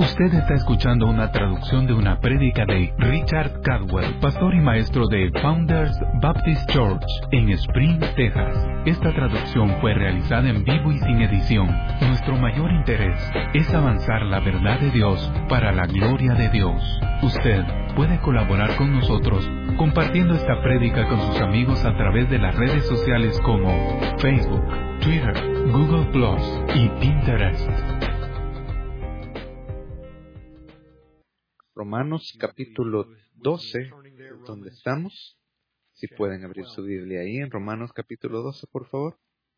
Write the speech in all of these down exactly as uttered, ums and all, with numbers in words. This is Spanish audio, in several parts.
Usted está escuchando una traducción de una prédica de Richard Caldwell, pastor y maestro de Founders Baptist Church en Spring, Texas. Esta traducción fue realizada en vivo y sin edición. Nuestro mayor interés es avanzar la verdad de Dios para la gloria de Dios. Usted puede colaborar con nosotros compartiendo esta prédica con sus amigos a través de las redes sociales como Facebook, Twitter, Google Plus y Pinterest. Romanos capítulo doce, donde estamos. Si pueden abrir su Biblia ahí en Romanos capítulo doce, por favor.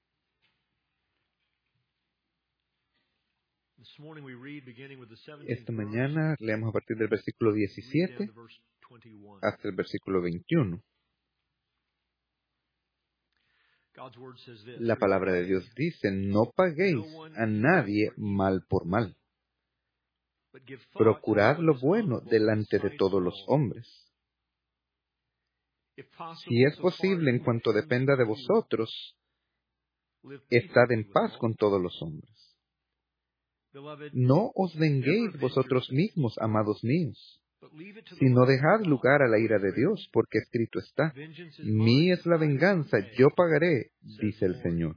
Esta mañana leemos a partir del versículo diecisiete hasta el versículo veintiuno. La palabra de Dios dice: no paguéis a nadie mal por mal. Procurad lo bueno delante de todos los hombres. Si es posible, en cuanto dependa de vosotros, estad en paz con todos los hombres. No os venguéis vosotros mismos, amados míos, sino dejad lugar a la ira de Dios, porque escrito está: mía es la venganza, yo pagaré, dice el Señor.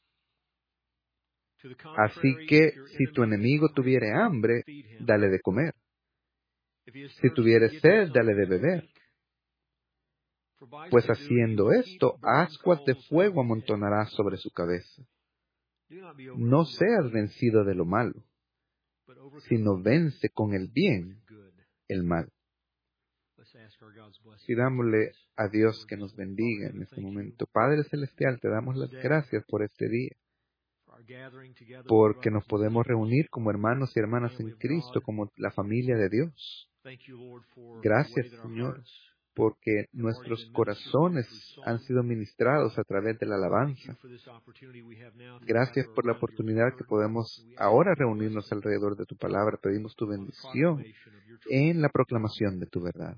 Así que, si tu enemigo tuviere hambre, dale de comer. Si tuviere sed, dale de beber. Pues haciendo esto, ascuas de fuego amontonarás sobre su cabeza. No seas vencido de lo malo, sino vence con el bien el mal. Pidámosle a Dios que nos bendiga en este momento. Padre Celestial, te damos las gracias por este día, porque nos podemos reunir como hermanos y hermanas en Cristo, como la familia de Dios. Gracias, Señor, porque nuestros corazones han sido ministrados a través de la alabanza. Gracias por la oportunidad que podemos ahora reunirnos alrededor de tu palabra. Pedimos tu bendición en la proclamación de tu verdad.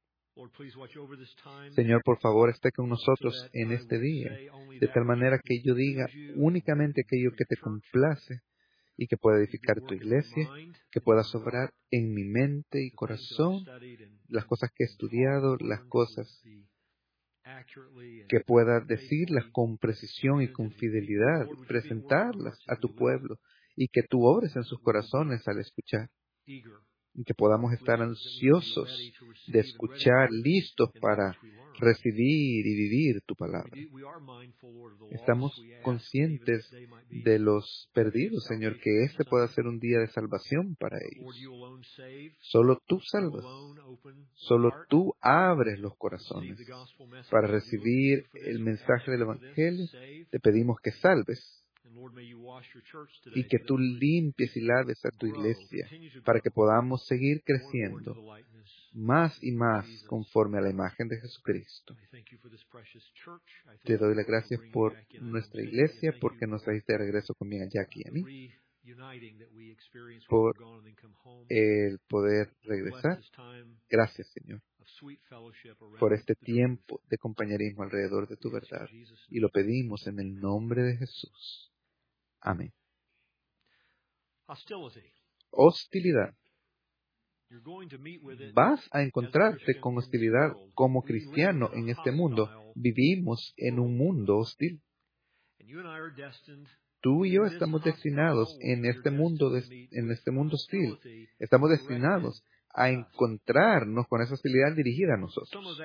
Señor, por favor, esté con nosotros en este día, de tal manera que yo diga únicamente aquello que te complace y que pueda edificar tu iglesia, que pueda sobrar en mi mente y corazón las cosas que he estudiado, las cosas que pueda decirlas con precisión y con fidelidad, presentarlas a tu pueblo y que tú obres en sus corazones al escuchar. Y que podamos estar ansiosos de escuchar, listos para recibir y vivir tu palabra. Estamos conscientes de los perdidos, Señor, que este pueda ser un día de salvación para ellos. Solo tú salvas. Solo tú abres los corazones para recibir el mensaje del Evangelio. Te pedimos que salves y que tú limpies y laves a tu iglesia para que podamos seguir creciendo más y más conforme a la imagen de Jesucristo. Te doy las gracias por nuestra iglesia, porque nos trajiste de regreso conmigo a Jackie y a mí, por el poder regresar. Gracias, Señor, por este tiempo de compañerismo alrededor de tu verdad. Y lo pedimos en el nombre de Jesús. Amén. Hostilidad. Vas a encontrarte con hostilidad como cristiano en este mundo. Vivimos en un mundo hostil. Tú y yo estamos destinados en este mundo, de, en este mundo hostil. Estamos destinados a encontrarnos con esa hostilidad dirigida a nosotros.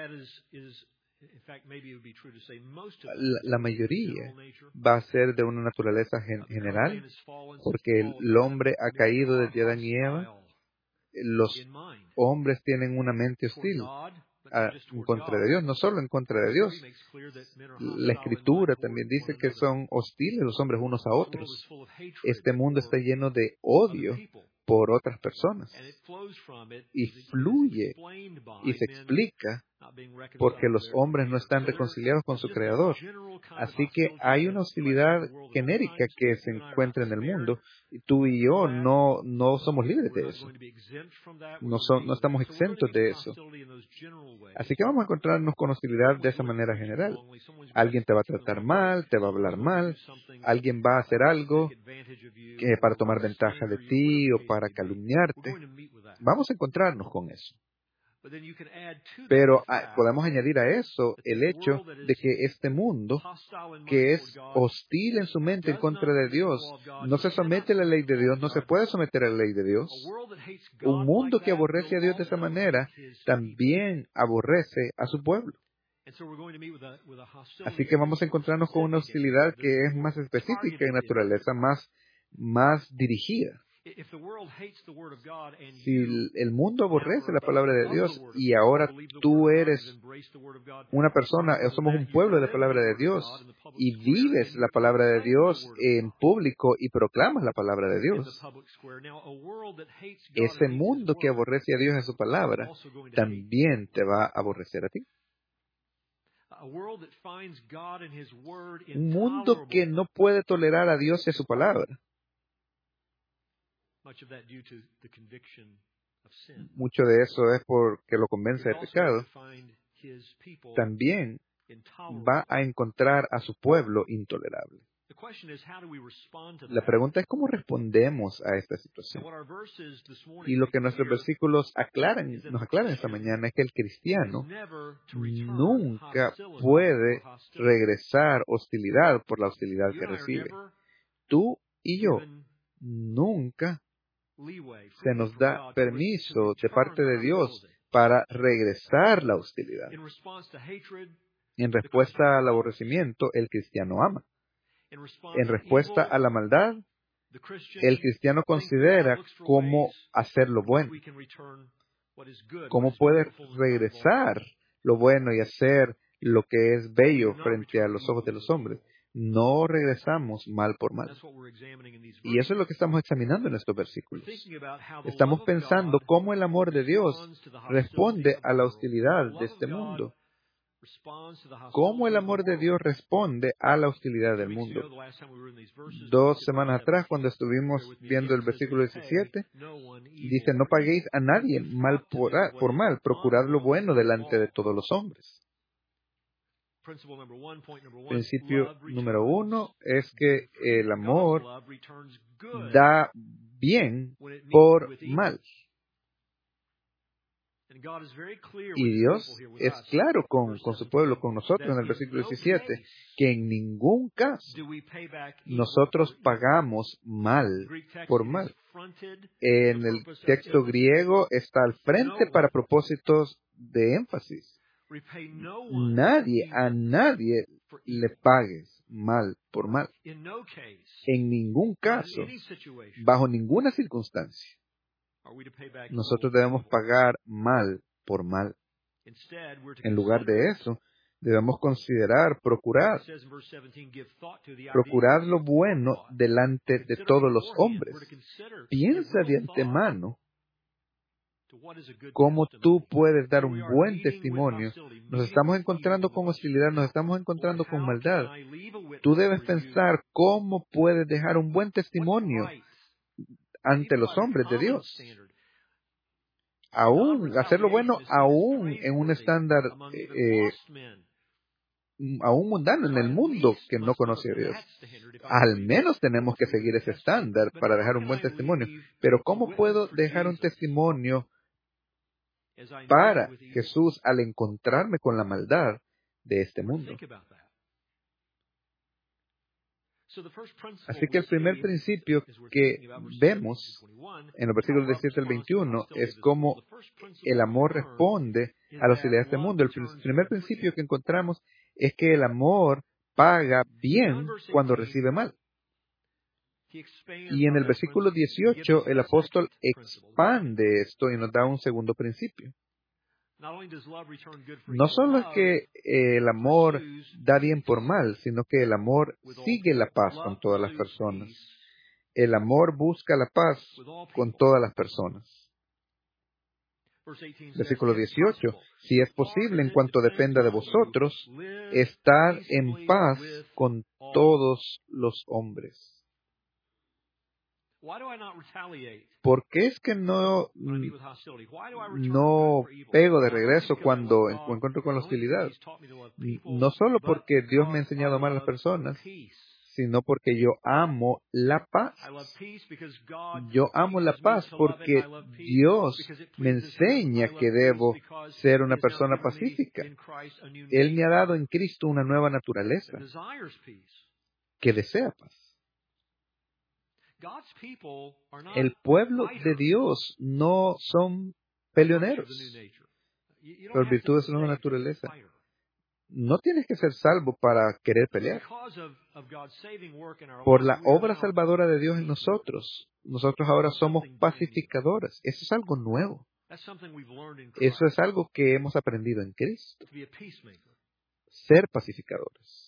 La, la mayoría va a ser de una naturaleza gen- general, porque el hombre ha caído desde Adán y Eva. Los hombres tienen una mente hostil a, en contra de Dios, no solo en contra de Dios. La Escritura también dice que son hostiles los hombres unos a otros. Este mundo está lleno de odio por otras personas y fluye y se explica porque los hombres no están reconciliados con su Creador. Así que hay una hostilidad genérica que se encuentra en el mundo, y tú y yo no, no somos libres de eso. No, son, no estamos exentos de eso. Así que vamos a encontrarnos con hostilidad de esa manera general. Alguien te va a tratar mal, te va a hablar mal, alguien va a hacer algo que para tomar ventaja de ti o para calumniarte. Vamos a encontrarnos con eso. Pero ah, podemos añadir a eso el hecho de que este mundo, que es hostil en su mente en contra de Dios, no se somete a la ley de Dios, no se puede someter a la ley de Dios. Un mundo que aborrece a Dios de esa manera, también aborrece a su pueblo. Así que vamos a encontrarnos con una hostilidad que es más específica en naturaleza, más, más dirigida. Si el mundo aborrece la palabra de Dios y ahora tú eres una persona, somos un pueblo de la palabra de Dios y vives la palabra de Dios en público y proclamas la palabra de Dios, ese mundo que aborrece a Dios en su palabra también te va a aborrecer a ti. Un mundo que no puede tolerar a Dios y a su palabra. Mucho de eso es porque lo convence de pecado. También va a encontrar a su pueblo intolerable. La pregunta es cómo respondemos a esta situación. Y lo que nuestros versículos aclaran, nos aclaran esta mañana es que el cristiano nunca puede regresar hostilidad por la hostilidad que recibe. Tú y yo nunca se nos da permiso de parte de Dios para regresar la hostilidad. En respuesta al aborrecimiento, el cristiano ama. En respuesta a la maldad, el cristiano considera cómo hacer lo bueno. Cómo puede regresar lo bueno y hacer lo que es bello frente a los ojos de los hombres. No regresamos mal por mal. Y eso es lo que estamos examinando en estos versículos. Estamos pensando cómo el amor de Dios responde a la hostilidad de este mundo. Cómo el amor de Dios responde a la hostilidad del mundo. Dos semanas atrás, cuando estuvimos viendo el versículo diecisiete, dice, no paguéis a nadie mal por, por mal, procurad lo bueno delante de todos los hombres. Principio número uno es que el amor da bien por mal. Y Dios es claro con, con su pueblo, con nosotros en el versículo diecisiete, que en ningún caso nosotros pagamos mal por mal. En el texto griego está al frente para propósitos de énfasis. Nadie, a nadie le pagues mal por mal. En ningún caso, bajo ninguna circunstancia, nosotros debemos pagar mal por mal. En lugar de eso, debemos considerar, procurar, procurar lo bueno delante de todos los hombres. Piensa de antemano cómo tú puedes dar un buen testimonio. Nos estamos encontrando con hostilidad, nos estamos encontrando con maldad. Tú debes pensar cómo puedes dejar un buen testimonio ante los hombres de Dios. Aún, hacerlo bueno aún en un estándar eh, aún mundano, en el mundo que no conoce a Dios. Al menos tenemos que seguir ese estándar para dejar un buen testimonio. Pero ¿cómo puedo dejar un testimonio para Jesús al encontrarme con la maldad de este mundo? Así que el primer principio que vemos en los versículos diecisiete al veintiuno es cómo el amor responde a la hostilidad de este mundo. El primer principio que encontramos es que el amor paga bien cuando recibe mal. Y en el versículo dieciocho el apóstol expande esto y nos da un segundo principio. No solo es que el amor da bien por mal, sino que el amor sigue la paz con todas las personas. El amor busca la paz con todas las personas. Versículo dieciocho. Si es posible, en cuanto dependa de vosotros, estar en paz con todos los hombres. ¿Por qué es que no, no pego de regreso cuando encuentro con la hostilidad? No solo porque Dios me ha enseñado a amar a las personas, sino porque yo amo la paz. Yo amo la paz porque Dios me enseña que debo ser una persona pacífica. Él me ha dado en Cristo una nueva naturaleza que desea paz. El pueblo de Dios no son peleoneros por virtud de su nueva naturaleza. No tienes que ser salvo para querer pelear. Por la obra salvadora de Dios en nosotros, nosotros ahora somos pacificadores. Eso es algo nuevo. Eso es algo que hemos aprendido en Cristo. Ser pacificadores.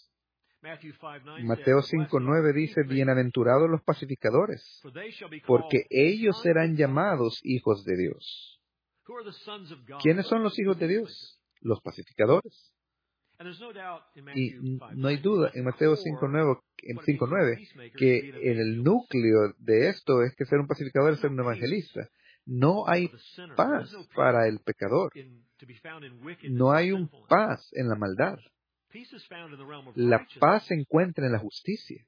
Mateo cinco nueve dice, bienaventurados los pacificadores, porque ellos serán llamados hijos de Dios. ¿Quiénes son los hijos de Dios? Los pacificadores. Y no hay duda en Mateo cinco nueve que el núcleo de esto es que ser un pacificador es ser un evangelista. No hay paz para el pecador. No hay un paz en la maldad. La paz se encuentra en la justicia.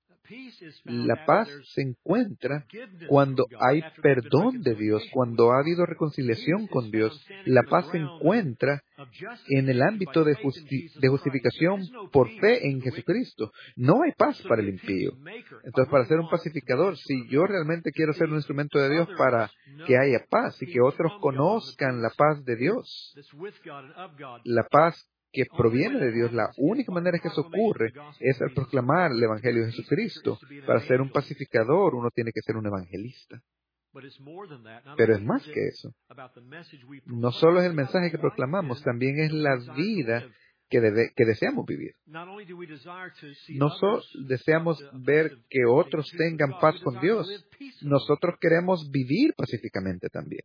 La paz se encuentra cuando hay perdón de Dios, cuando ha habido reconciliación con Dios. La paz se encuentra en el ámbito de, justi- de justificación por fe en Jesucristo. No hay paz para el impío. Entonces, para ser un pacificador, si yo realmente quiero ser un instrumento de Dios para que haya paz y que otros conozcan la paz de Dios, la paz que proviene de Dios, la única manera que eso ocurre es al proclamar el Evangelio de Jesucristo. Para ser un pacificador, uno tiene que ser un evangelista. Pero es más que eso. No solo es el mensaje que proclamamos, también es la vida que, debe, que deseamos vivir. No solo deseamos ver que otros tengan paz con Dios, nosotros queremos vivir pacíficamente también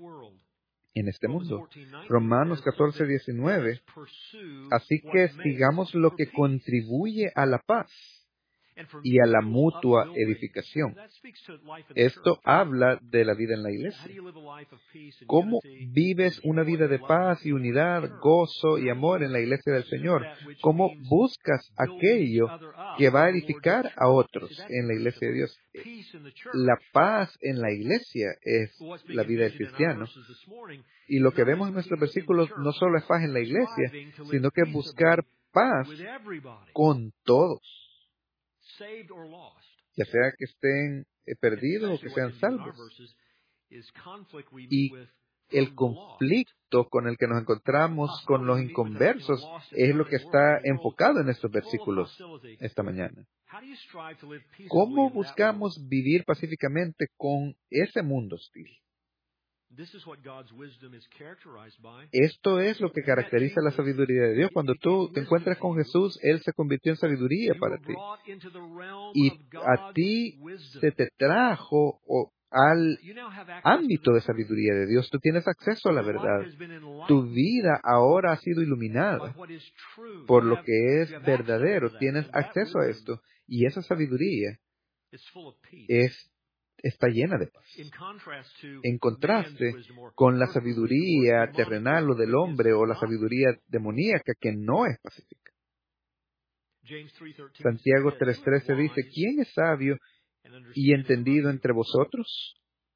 en este mundo. Romanos catorce diecinueve. Así que sigamos lo que contribuye a la paz y a la mutua edificación. Esto habla de la vida en la iglesia. ¿Cómo vives una vida de paz y unidad, gozo y amor en la iglesia del Señor? ¿Cómo buscas aquello que va a edificar a otros en la iglesia de Dios? La paz en la iglesia es la vida del cristiano. Y lo que vemos en nuestros versículos no solo es paz en la iglesia, sino que es buscar paz con todos, ya sea que estén perdidos o que sean salvos. Y el conflicto con el que nos encontramos con los inconversos es lo que está enfocado en estos versículos esta mañana. ¿Cómo buscamos vivir pacíficamente con ese mundo hostil? Esto es lo que caracteriza la sabiduría de Dios. Cuando tú te encuentras con Jesús, Él se convirtió en sabiduría para ti. Y a ti se te trajo o, al ámbito de sabiduría de Dios. Tú tienes acceso a la verdad. Tu vida ahora ha sido iluminada por lo que es verdadero. Tienes acceso a esto. Y esa sabiduría es está llena de paz. En contraste con la sabiduría terrenal o del hombre o la sabiduría demoníaca que no es pacífica. Santiago tres trece dice, ¿quién es sabio y entendido entre vosotros?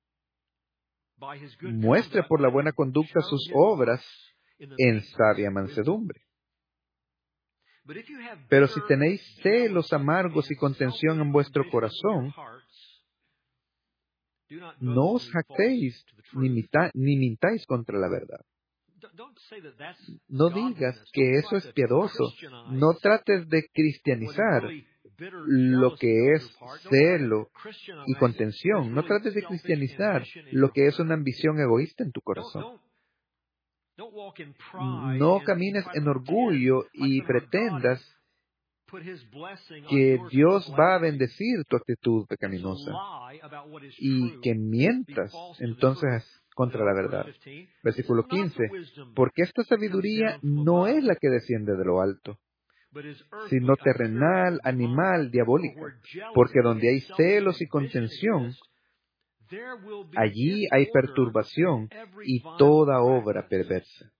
Muestre por la buena conducta sus obras en sabia mansedumbre. Pero si tenéis celos amargos y contención en vuestro corazón, no os jactéis ni, mita, ni mintáis contra la verdad. No digas que eso es piadoso. No trates de cristianizar lo que es celo y contención. No trates de cristianizar lo que es una ambición egoísta en tu corazón. No camines en orgullo y pretendas que Dios va a bendecir tu actitud pecaminosa y que mientas entonces contra la verdad. Versículo quince. Porque esta sabiduría no es la que desciende de lo alto, sino terrenal, animal, diabólica. Porque donde hay celos y contención, allí hay perturbación y toda obra perversa.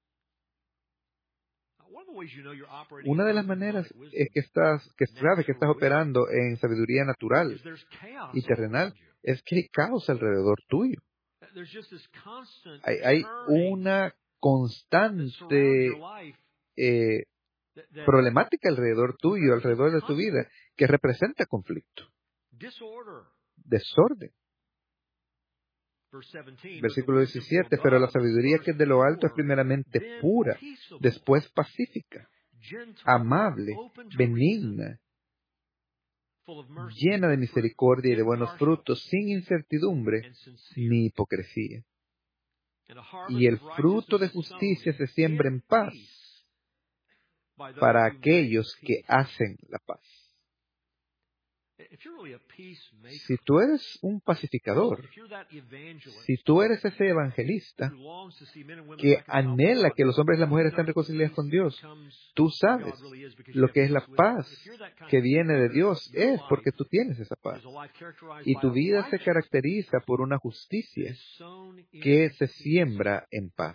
Una de las maneras es que estás, que sabes que estás operando en sabiduría natural y terrenal es que hay caos alrededor tuyo. Hay, hay una constante eh, problemática alrededor tuyo, alrededor de tu vida, que representa conflicto, desorden. Versículo diecisiete, pero la sabiduría que es de lo alto es primeramente pura, después pacífica, amable, benigna, llena de misericordia y de buenos frutos, sin incertidumbre ni hipocresía. Y el fruto de justicia se siembra en paz para aquellos que hacen la paz. Si tú eres un pacificador, si tú eres ese evangelista que anhela que los hombres y las mujeres estén reconciliados con Dios, tú sabes lo que es la paz que viene de Dios es porque tú tienes esa paz. Y tu vida se caracteriza por una justicia que se siembra en paz.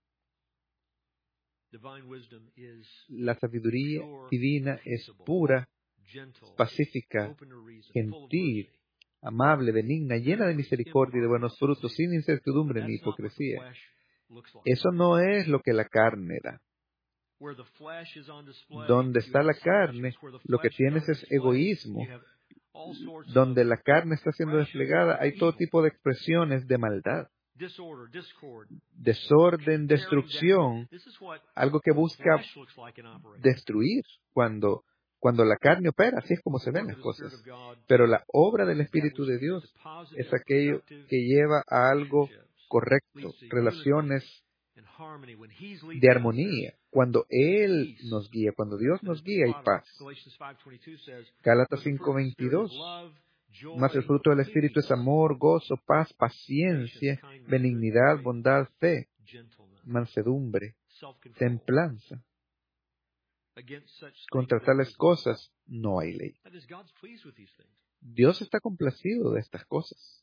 La sabiduría divina es pura, pacífica, gentil, amable, benigna, llena de misericordia y de buenos frutos, sin incertidumbre ni hipocresía. Eso no es lo que la carne da. Donde está la carne, lo que tienes es egoísmo. Donde la carne está siendo desplegada, hay todo tipo de expresiones de maldad. Desorden, destrucción, algo que busca destruir cuando Cuando la carne opera, así es como se ven las cosas. Pero la obra del Espíritu de Dios es aquello que lleva a algo correcto, relaciones de armonía. Cuando Él nos guía, cuando Dios nos guía, hay paz. Gálatas cinco veintidós. Mas el fruto del Espíritu es amor, gozo, paz, paciencia, benignidad, bondad, fe, mansedumbre, templanza. Contra tales cosas no hay ley. Dios está complacido de estas cosas.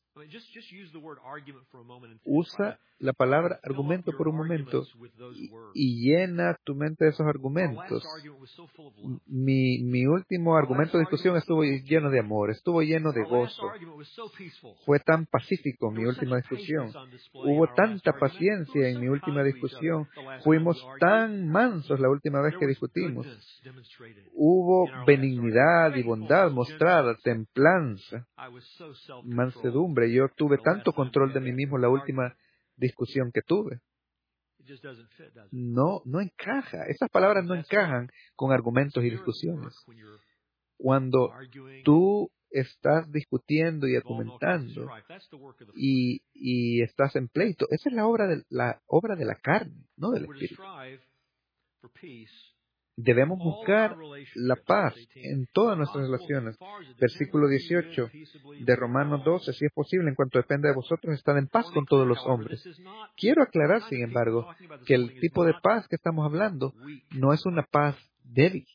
Usa la palabra argumento por un momento y, y llena tu mente de esos argumentos. Mi, mi último argumento de discusión estuvo lleno de amor, estuvo lleno de gozo. Fue tan pacífico mi última discusión. Hubo tanta paciencia en mi última discusión. Fuimos tan mansos la última vez que discutimos. Hubo benignidad y bondad mostrada, templanza, mansedumbre. Yo tuve tanto control de mí mismo la última discusión que tuve. No, no encaja. Esas palabras no encajan con argumentos y discusiones. Cuando tú estás discutiendo y argumentando y, y estás en pleito, esa es la obra de la obra de la carne, no del Espíritu. Debemos buscar la paz en todas nuestras relaciones. Versículo dieciocho de Romanos doce, si es posible, en cuanto depende de vosotros, estad en paz con todos los hombres. Quiero aclarar, sin embargo, que el tipo de paz que estamos hablando no es una paz débil.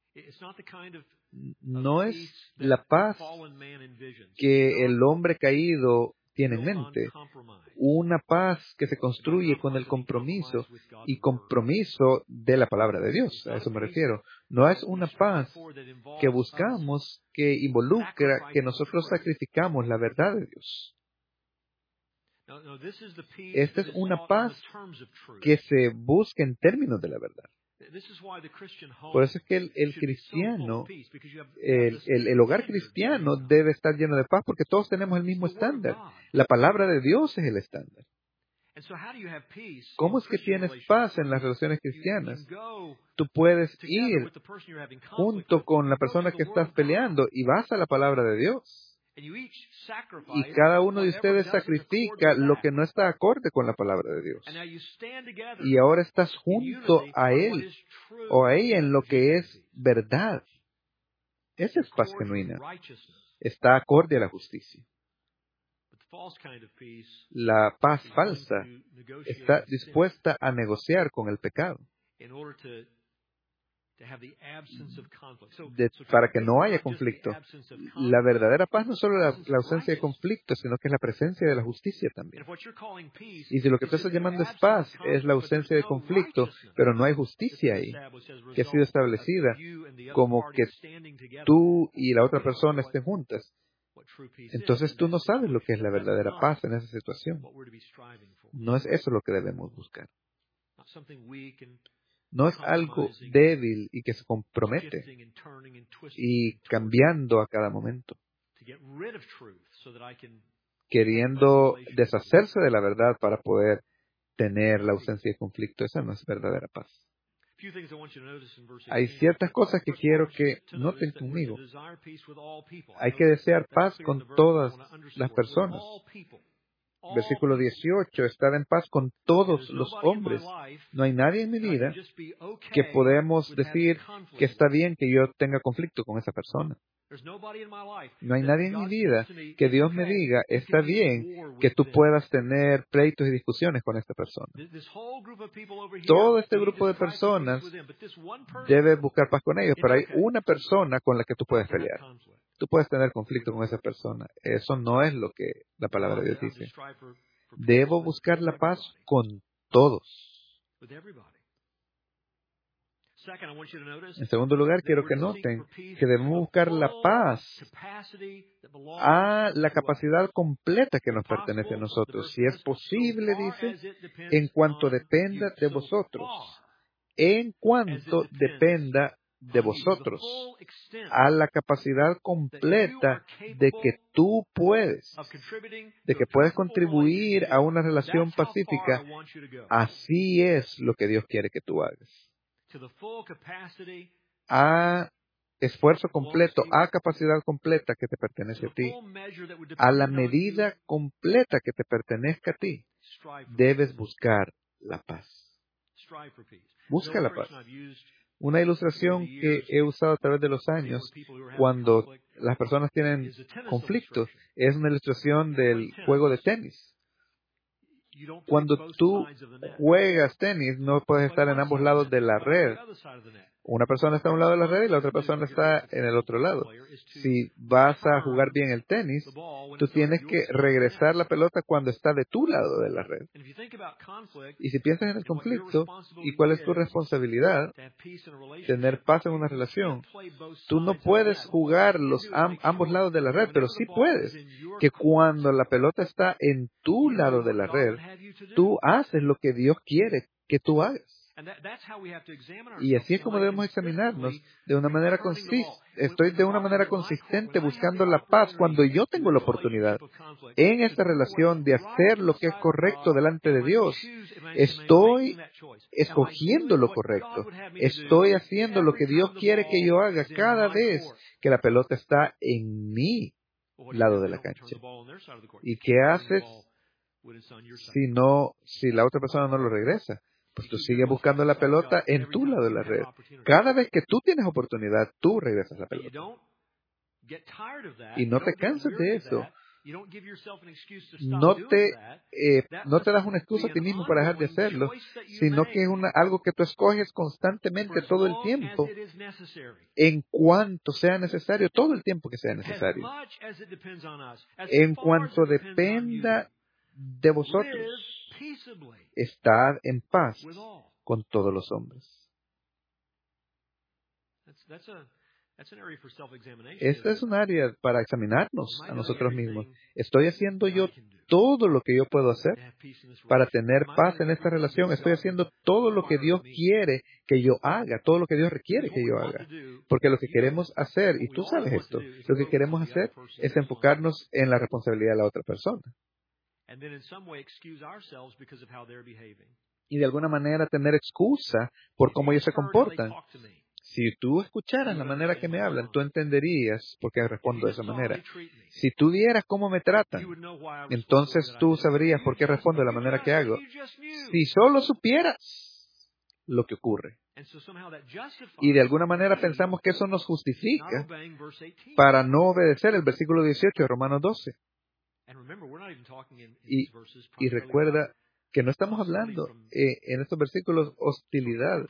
No es la paz que el hombre caído tiene en mente. Una paz que se construye con el compromiso y compromiso de la palabra de Dios. A eso me refiero. No es una paz que buscamos, que involucra que nosotros sacrificamos la verdad de Dios. Esta es una paz que se busca en términos de la verdad. Por eso es que el, el cristiano, el, el, el hogar cristiano debe estar lleno de paz porque todos tenemos el mismo estándar. La palabra de Dios es el estándar. ¿Cómo es que tienes paz en las relaciones cristianas? Tú puedes ir junto con la persona que estás peleando y vas a la palabra de Dios. Y cada uno de ustedes sacrifica lo que no está acorde con la palabra de Dios. Y ahora estás junto a él o a ella en lo que es verdad. Esa es paz genuina. Está acorde a la justicia. La paz falsa está dispuesta a negociar con el pecado de, para que no haya conflicto. La verdadera paz no es solo la, la ausencia de conflicto, sino que es la presencia de la justicia también. Y si lo que tú estás llamando es paz, es la ausencia de conflicto, pero no hay justicia ahí, que ha sido establecida como que tú y la otra persona estén juntas, entonces tú no sabes lo que es la verdadera paz en esa situación. No es eso lo que debemos buscar. No es algo débil y que se compromete y cambiando a cada momento, queriendo deshacerse de la verdad para poder tener la ausencia de conflicto. Esa no es verdadera paz. Hay ciertas cosas que quiero que noten conmigo. Hay que desear paz con todas las personas. Versículo dieciocho, estar en paz con todos los hombres. No hay nadie en mi vida que podemos decir que está bien que yo tenga conflicto con esa persona. No hay nadie en mi vida que Dios me diga, está bien que tú puedas tener pleitos y discusiones con esta persona. Todo este grupo de personas debe buscar paz con ellos, pero hay una persona con la que tú puedes pelear. Tú puedes tener conflicto con esa persona. Eso no es lo que la palabra de Dios dice. Debo buscar la paz con todos. En segundo lugar, quiero que noten que debemos buscar la paz a la capacidad completa que nos pertenece a nosotros. Si es posible, dice, en cuanto dependa de vosotros. En cuanto dependa de vosotros, a la capacidad completa de que tú puedes, de que puedes contribuir a una relación pacífica. Así es lo que Dios quiere que tú hagas. A esfuerzo completo, a capacidad completa que te pertenece a ti, a la medida completa que te pertenezca a ti, debes buscar la paz. Busca la paz. Una ilustración que he usado a través de los años cuando las personas tienen conflictos es una ilustración del juego de tenis. Cuando tú juegas tenis, no puedes estar en ambos lados de la red. Una persona está a un lado de la red y la otra persona está en el otro lado. Si vas a jugar bien el tenis, tú tienes que regresar la pelota cuando está de tu lado de la red. Y si piensas en el conflicto y cuál es tu responsabilidad, tener paz en una relación, tú no puedes jugar los am- ambos lados de la red, pero sí puedes que cuando la pelota está en tu lado de la red, tú haces lo que Dios quiere que tú hagas. Y así es como debemos examinarnos de una manera consistente. Estoy de una manera consistente buscando la paz cuando yo tengo la oportunidad en esta relación de hacer lo que es correcto delante de Dios. Estoy escogiendo lo correcto. Estoy haciendo lo que Dios quiere que yo haga cada vez que la pelota está en mi lado de la cancha. ¿Y qué haces si no, si la otra persona no lo regresa? Pues tú sigues buscando la pelota en tu lado de la red. Cada vez que tú tienes oportunidad, tú regresas la pelota. Y no te cansas de eso. No te, eh, no te das una excusa a ti mismo para dejar de hacerlo, sino que es una, algo que tú escoges constantemente todo el tiempo, en cuanto sea necesario, todo el tiempo que sea necesario. En cuanto dependa de vosotros, estad en paz con todos los hombres. Esta es un área para examinarnos a nosotros mismos. ¿Estoy haciendo yo todo lo que yo puedo hacer para tener paz en esta relación? ¿Estoy haciendo todo lo que Dios quiere que yo haga, todo lo que Dios requiere que yo haga? Porque lo que queremos hacer, y tú sabes esto, lo que queremos hacer es enfocarnos en la responsabilidad de la otra persona. Y de alguna manera tener excusa por cómo ellos se comportan. Si tú escucharas la manera que me hablan, tú entenderías por qué respondo de esa manera. Si tú vieras cómo me tratan, entonces tú sabrías por qué respondo de la manera que hago. Si solo supieras lo que ocurre. Y de alguna manera pensamos que eso nos justifica para no obedecer el versículo dieciocho de Romanos doce. Y, y recuerda que no estamos hablando eh, en estos versículos hostilidad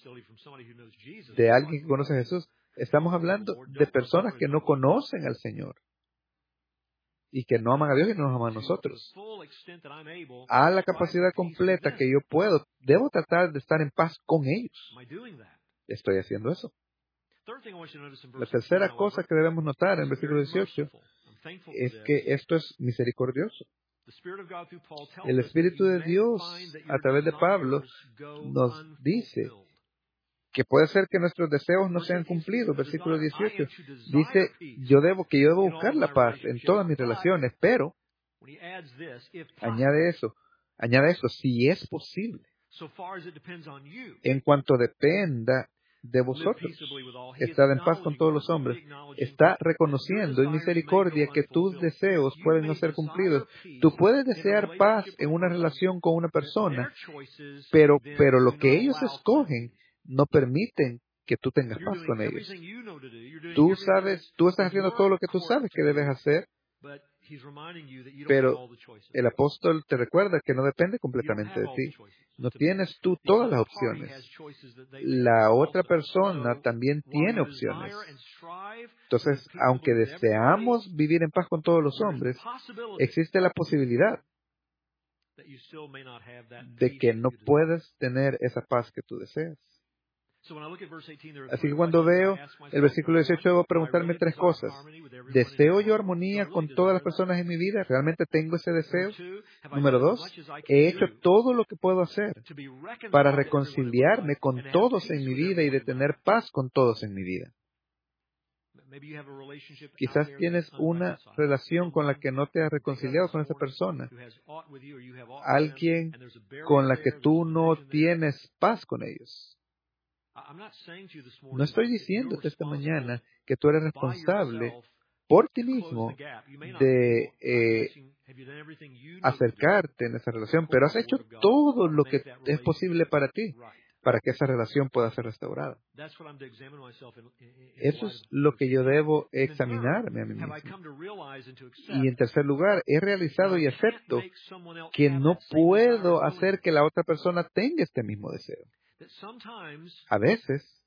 de alguien que conoce a Jesús. Estamos hablando de personas que no conocen al Señor y que no aman a Dios y no nos aman a nosotros. A la capacidad completa que yo puedo, debo tratar de estar en paz con ellos. Estoy haciendo eso. La tercera cosa que debemos notar en el versículo dieciocho es que esto es misericordioso. El Espíritu de Dios, a través de Pablo, nos dice que puede ser que nuestros deseos no sean cumplidos. Versículo dieciocho dice, yo debo, que yo debo buscar la paz en todas mis relaciones, pero añade eso, añade eso, si es posible, en cuanto dependa de vosotros, estad en paz con todos los hombres. Está reconociendo en misericordia que tus deseos pueden no ser cumplidos. Tú puedes desear paz en una relación con una persona, pero, pero lo que ellos escogen no permiten que tú tengas paz con ellos. Tú sabes, tú estás haciendo todo lo que tú sabes que debes hacer, pero el apóstol te recuerda que no depende completamente de ti. No tienes tú todas las opciones. La otra persona también tiene opciones. Entonces, aunque deseamos vivir en paz con todos los hombres, existe la posibilidad de que no puedas tener esa paz que tú deseas. Así que cuando veo el versículo dieciocho, debo preguntarme tres cosas. ¿Deseo yo armonía con todas las personas en mi vida? ¿Realmente tengo ese deseo? Número dos, ¿he hecho todo lo que puedo hacer para reconciliarme con todos en mi vida y de tener paz con todos en mi vida? Quizás tienes una relación con la que no te has reconciliado con esa persona. Alguien con la que tú no tienes paz con ellos. No estoy diciéndote esta mañana que tú eres responsable por ti mismo de eh, acercarte en esa relación, pero has hecho todo lo que es posible para ti, para que esa relación pueda ser restaurada. Eso es lo que yo debo examinarme a mí mismo. Y en tercer lugar, he realizado y acepto que no puedo hacer que la otra persona tenga este mismo deseo. A veces,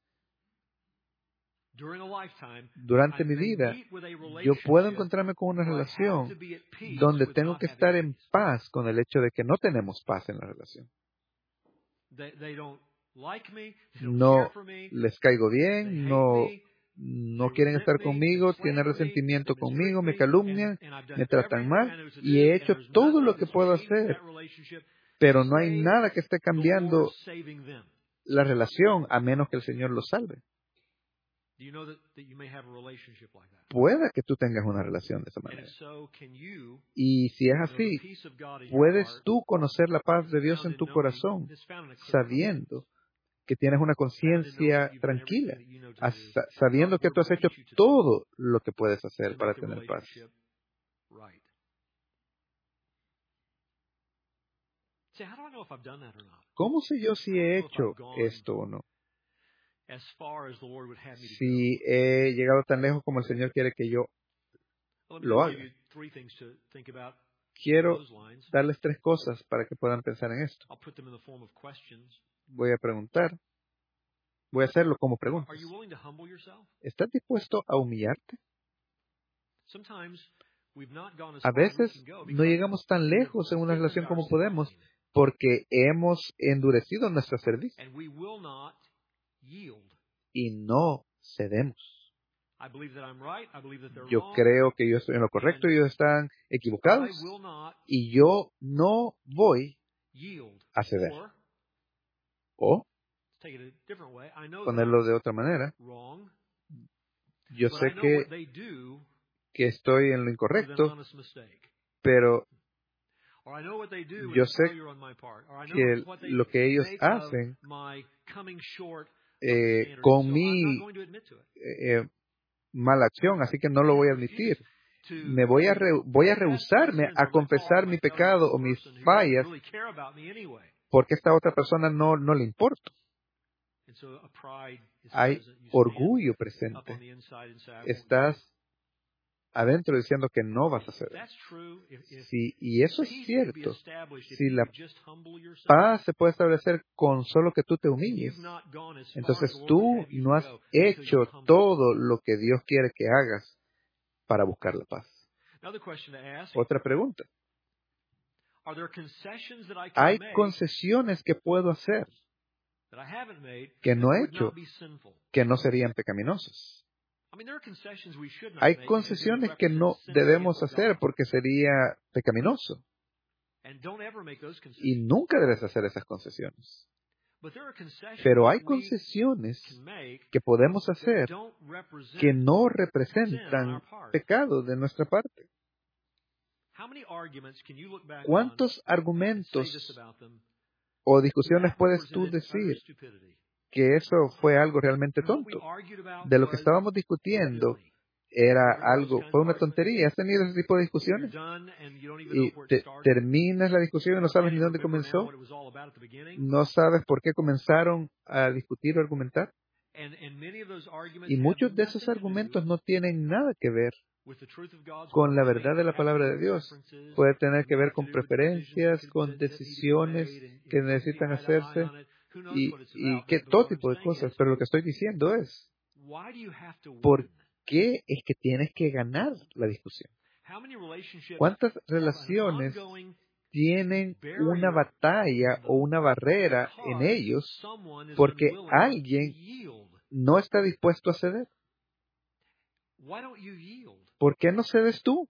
durante mi vida, yo puedo encontrarme con una relación donde tengo que estar en paz con el hecho de que no tenemos paz en la relación. No les caigo bien, no, no quieren estar conmigo, tienen resentimiento conmigo, me calumnian, me tratan mal, y he hecho todo lo que puedo hacer, pero no hay nada que esté cambiando la relación a menos que el Señor lo salve. Pueda que tú tengas una relación de esa manera. Y si es así, puedes tú conocer la paz de Dios en tu corazón, sabiendo que tienes una conciencia tranquila, sabiendo que tú has hecho todo lo que puedes hacer para tener paz. ¿Cómo sé yo si he hecho esto o no? Si he llegado tan lejos como el Señor quiere que yo lo haga. Quiero darles tres cosas para que puedan pensar en esto. Voy a preguntar. Voy a hacerlo como preguntas. ¿Estás dispuesto a humillarte? A veces no llegamos tan lejos en una relación como podemos porque hemos endurecido nuestra cerviz y no cedemos. Yo creo que yo estoy en lo correcto y ellos están equivocados y yo no voy a ceder. O, ponerlo de otra manera, yo sé que, que estoy en lo incorrecto, pero yo sé que lo que ellos hacen eh, con mi eh, mala acción, así que no lo voy a admitir. Me voy a, re, voy a rehusarme a confesar mi pecado o mis fallas porque esta otra persona no, no le importa. Hay orgullo presente. Estás adentro diciendo que no vas a hacer If eso. that's true, if, if Sí, y eso es peace can be cierto. established if Si you la just humble yourself, paz se puede establecer con solo que tú te and humilles, you've not gone as far as entonces the Lord would tú have you no to has go until you hecho humble todo yourself. lo que Dios quiere que hagas para buscar la paz. Another question to ask, Otra pregunta. are there concessions that I can Hay make concesiones que puedo hacer that I haven't made que that no he would not hecho be sinful? que no serían pecaminosas. I mean, there are concessions we should not Hay make because they would concesiones que represent no sin debemos against hacer God. porque sería pecaminoso. And don't ever make those Y concessions. nunca debes hacer esas concesiones. But there are concessions Pero hay that we concesiones can make que podemos that hacer don't represent que no sin on representan our part. pecado de nuestra parte. How many arguments can you look back on ¿Cuántos and say argumentos this about them? o discusiones That puedes tú represented utter decir stupidity. que eso fue algo realmente And what we tonto? argued about De lo que was estábamos discutiendo silly. era You remember those algo, kinds fue of una arguments? tontería. ¿Has tenido ese tipo de You're discusiones? done and you don't even know Y where it te- started. terminas la discusión y no You sabes can't ni even dónde remember now comenzó. what it was all about at the beginning. No sabes por qué comenzaron a discutir o argumentar. And, and many of those arguments Y have muchos de esos nothing to do argumentos no tienen nada que ver with the truth of God's con word. la They verdad may de la have to palabra do de with Dios. preferences. Puede tener They que may ver have to con do with preferencias, decisions con that, that need to be decisiones made and, que and both be necesitan eye to eye hacerse on it. Who knows y, what it's y about, que but, but todo what I'm tipo de saying cosas. is, Pero lo que estoy diciendo es, why do you have to ¿por win? qué es que tienes que ganar la discusión? How many relationships ¿Cuántas have an relaciones ongoing tienen una barrier batalla in o them una barrera en because ellos someone is porque unwilling to alguien yield? no está dispuesto a ceder? Why don't you yield? ¿Por qué no cedes tú?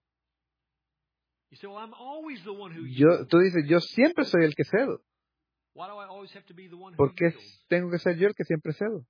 You say, well, I'm always the one who Yo, yields. tú dices, yo siempre soy el que cedo. Why do I always have to be the one who ¿Por qué yields? tengo que ser yo el que siempre cedo?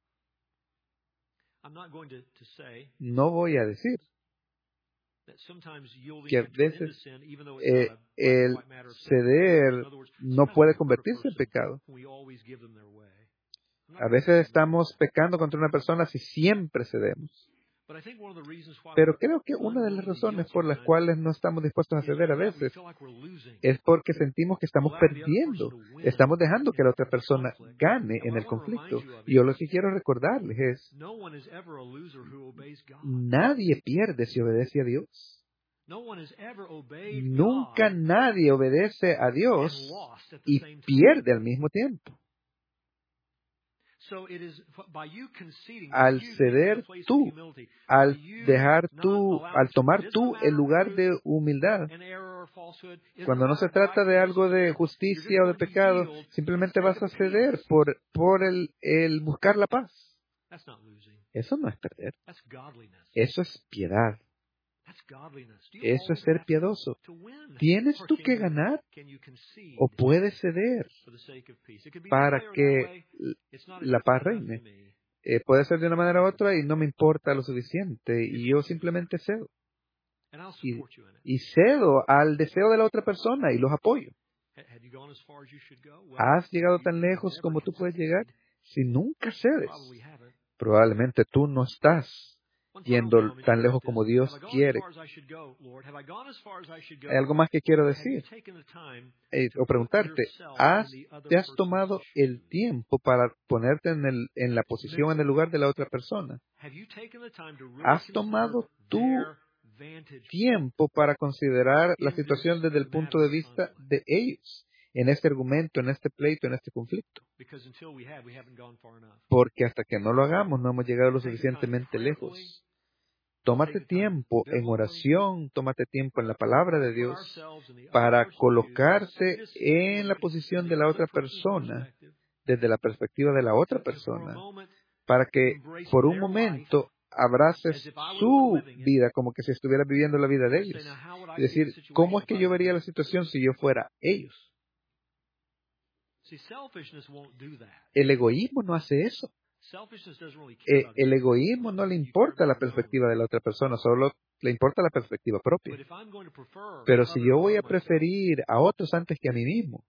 I'm not going to, to say No voy a decir that sometimes yielding que a can turn into veces sin, even though it's eh, not a black and el white matter of sin. ceder In other words, no sometimes puede we hurt a convertirse en person pecado. when we always give them their way. I'm not A going to veces say that. estamos pecando contra una persona si siempre cedemos. But I think one of the reasons why Pero we're creo que una de las unwilling to razones yield por las sometimes cuales no estamos dispuestos a is ceder a that we veces feel like we're losing. es porque sentimos que estamos We're allowing the other person perdiendo. to win Estamos dejando in que la the, otra the persona conflict. gane And en what I el want to remind conflicto. you of Y yo lo is que quiero recordarles es, no one is ever a loser who obeys God. nadie pierde si obedece a Dios. No one has ever obeyed Nunca God nadie obedece a and Dios lost at the y same time. pierde al mismo tiempo. So it is by you conceding, by Al you being in a ceder place of tú, humility, al by you dejar not tú, allowing al tomar something that isn't a tú el matter of lugar truth de humildad, and error or falsehood, isn't a cuando no matter se of trata de righteousness algo or de sin, you're just justicia o de going to pecado, yield for simplemente the vas sake a of ceder peace. por, por el, el buscar la paz. That's not losing. Eso no es perder, That's godliness. eso es piedad, That's godliness. Do you eso es always ser have piadoso. to win? ¿Tienes Or tú can que you, ganar can you concede o puedes ceder for the sake of peace? It could be this para way or that que way. It's not la paz important enough reine? to me. Eh, puede ser de una manera u otra y no me importa lo suficiente y yo simplemente cedo. And I'll Y, support you in it. y cedo al deseo de la otra persona y los apoyo. Ha- Have you gone as far as you should go? Well, ¿Has llegado you, tan you lejos never como tú puedes llegar? concede. Si nunca You cedes, probably haven't. probablemente tú no estás One final yendo comment tan is lejos this. como Have Dios I gone as quiere. far as I should go, Lord? Have I gone as far as I should Hay go? algo más que quiero Or have you decir taken the time eh, to o put preguntarte. yourself ¿Has, in the other ¿Te has person's tomado el shoes? tiempo para ponerte en, el, en la posición, en el lugar de la otra persona? Have you taken the time to really ¿Has consider tomado tú their vantage point tiempo para considerar la in situación this desde el punto de matter of vista conflict? de ellos en este argumento, en este pleito, en este conflicto? Because until we have, we haven't gone far enough. Porque hasta que no lo hagamos no hemos llegado lo Take the time suficientemente prayerfully. lejos. Tómate Take the time tiempo en biblically. oración, tómate tiempo en la palabra de Put Dios ourselves in the other para person's shoes and colocarte just en la look posición from de the la other otra person's persona, perspective. desde la perspectiva de la otra To, to for a persona, moment para que embrace por un their life momento as abraces if I were the one su living it. vida como que si estuviera viviendo la vida de To say, ellos. now how would Y I see decir, the ¿cómo situation es que if I yo were vería them? la situación si yo fuera ellos? See, selfishness won't do that. El egoísmo no hace eso. Selfishness doesn't really care Eh, about the el other egoísmo person. no le You care importa la about your own. perspectiva de la otra persona, solo le importa la perspectiva propia. But if I'm going to prefer Pero si others yo voy a above myself, preferir a otros antes que a mí mismo,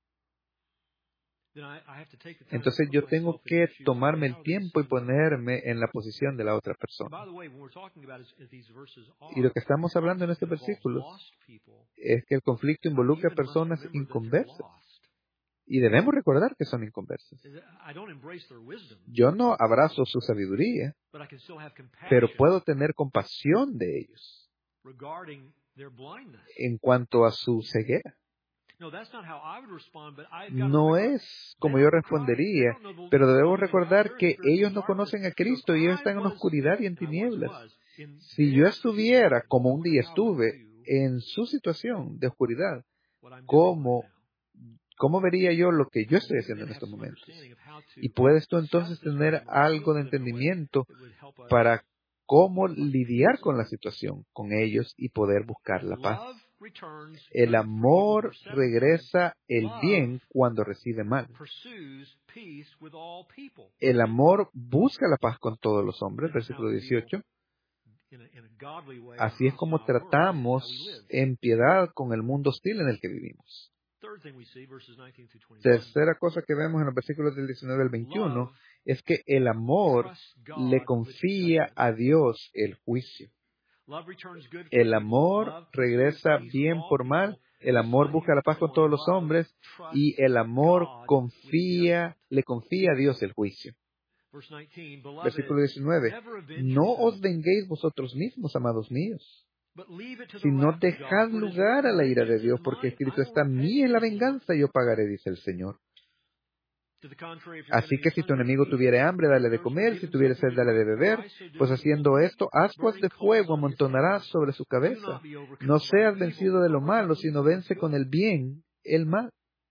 then I, I have to take the time to entonces put yo tengo myself in que their shoes and say, tomarme el how are they tiempo y seeing me? ponerme en la posición de la otra And persona. by the way, when we're talking about is, is these verses Y lo are, que estamos the hablando en conflict estos involves versículos lost people. es que el conflicto involucra Even must personas remember that they're inconversas. lost. Y debemos recordar que son inconversas. I don't embrace their wisdom, Yo no abrazo su sabiduría, but I can still have pero compassion puedo tener compasión de ellos regarding their blindness. en cuanto a su ceguera. No, that's not how I would respond, but I've got to No remember, es como yo respondería, pero debemos recordar que ellos no conocen a Cristo y ellos están en oscuridad y en tinieblas. Si yo estuviera, como un día estuve, en su situación de oscuridad, ¿cómo, cómo vería yo lo que yo estoy haciendo en estos momentos? Y puedes tú entonces tener algo de entendimiento para cómo lidiar con la situación, con ellos y poder buscar la paz. El amor regresa el bien cuando recibe mal. El amor busca la paz con todos los hombres, versículo dieciocho. Así es como tratamos en piedad con el mundo hostil en el que vivimos. Tercera cosa que vemos en los versículos del diecinueve al veintiuno es que el amor le confía a Dios el juicio. El amor regresa bien por mal, el amor busca la paz con todos los hombres y el amor confía, le confía a Dios el juicio. Versículo diecinueve. No os venguéis vosotros mismos, amados míos, sino dejad lugar a la ira de Dios, porque escrito está: mía es la venganza, yo pagaré, dice el Señor. Así que si tu enemigo tuviere hambre, dale de comer; si tuviere sed, dale de beber, pues haciendo esto, ascuas de fuego amontonarás sobre su cabeza. No seas vencido de lo malo, sino vence con el bien el mal.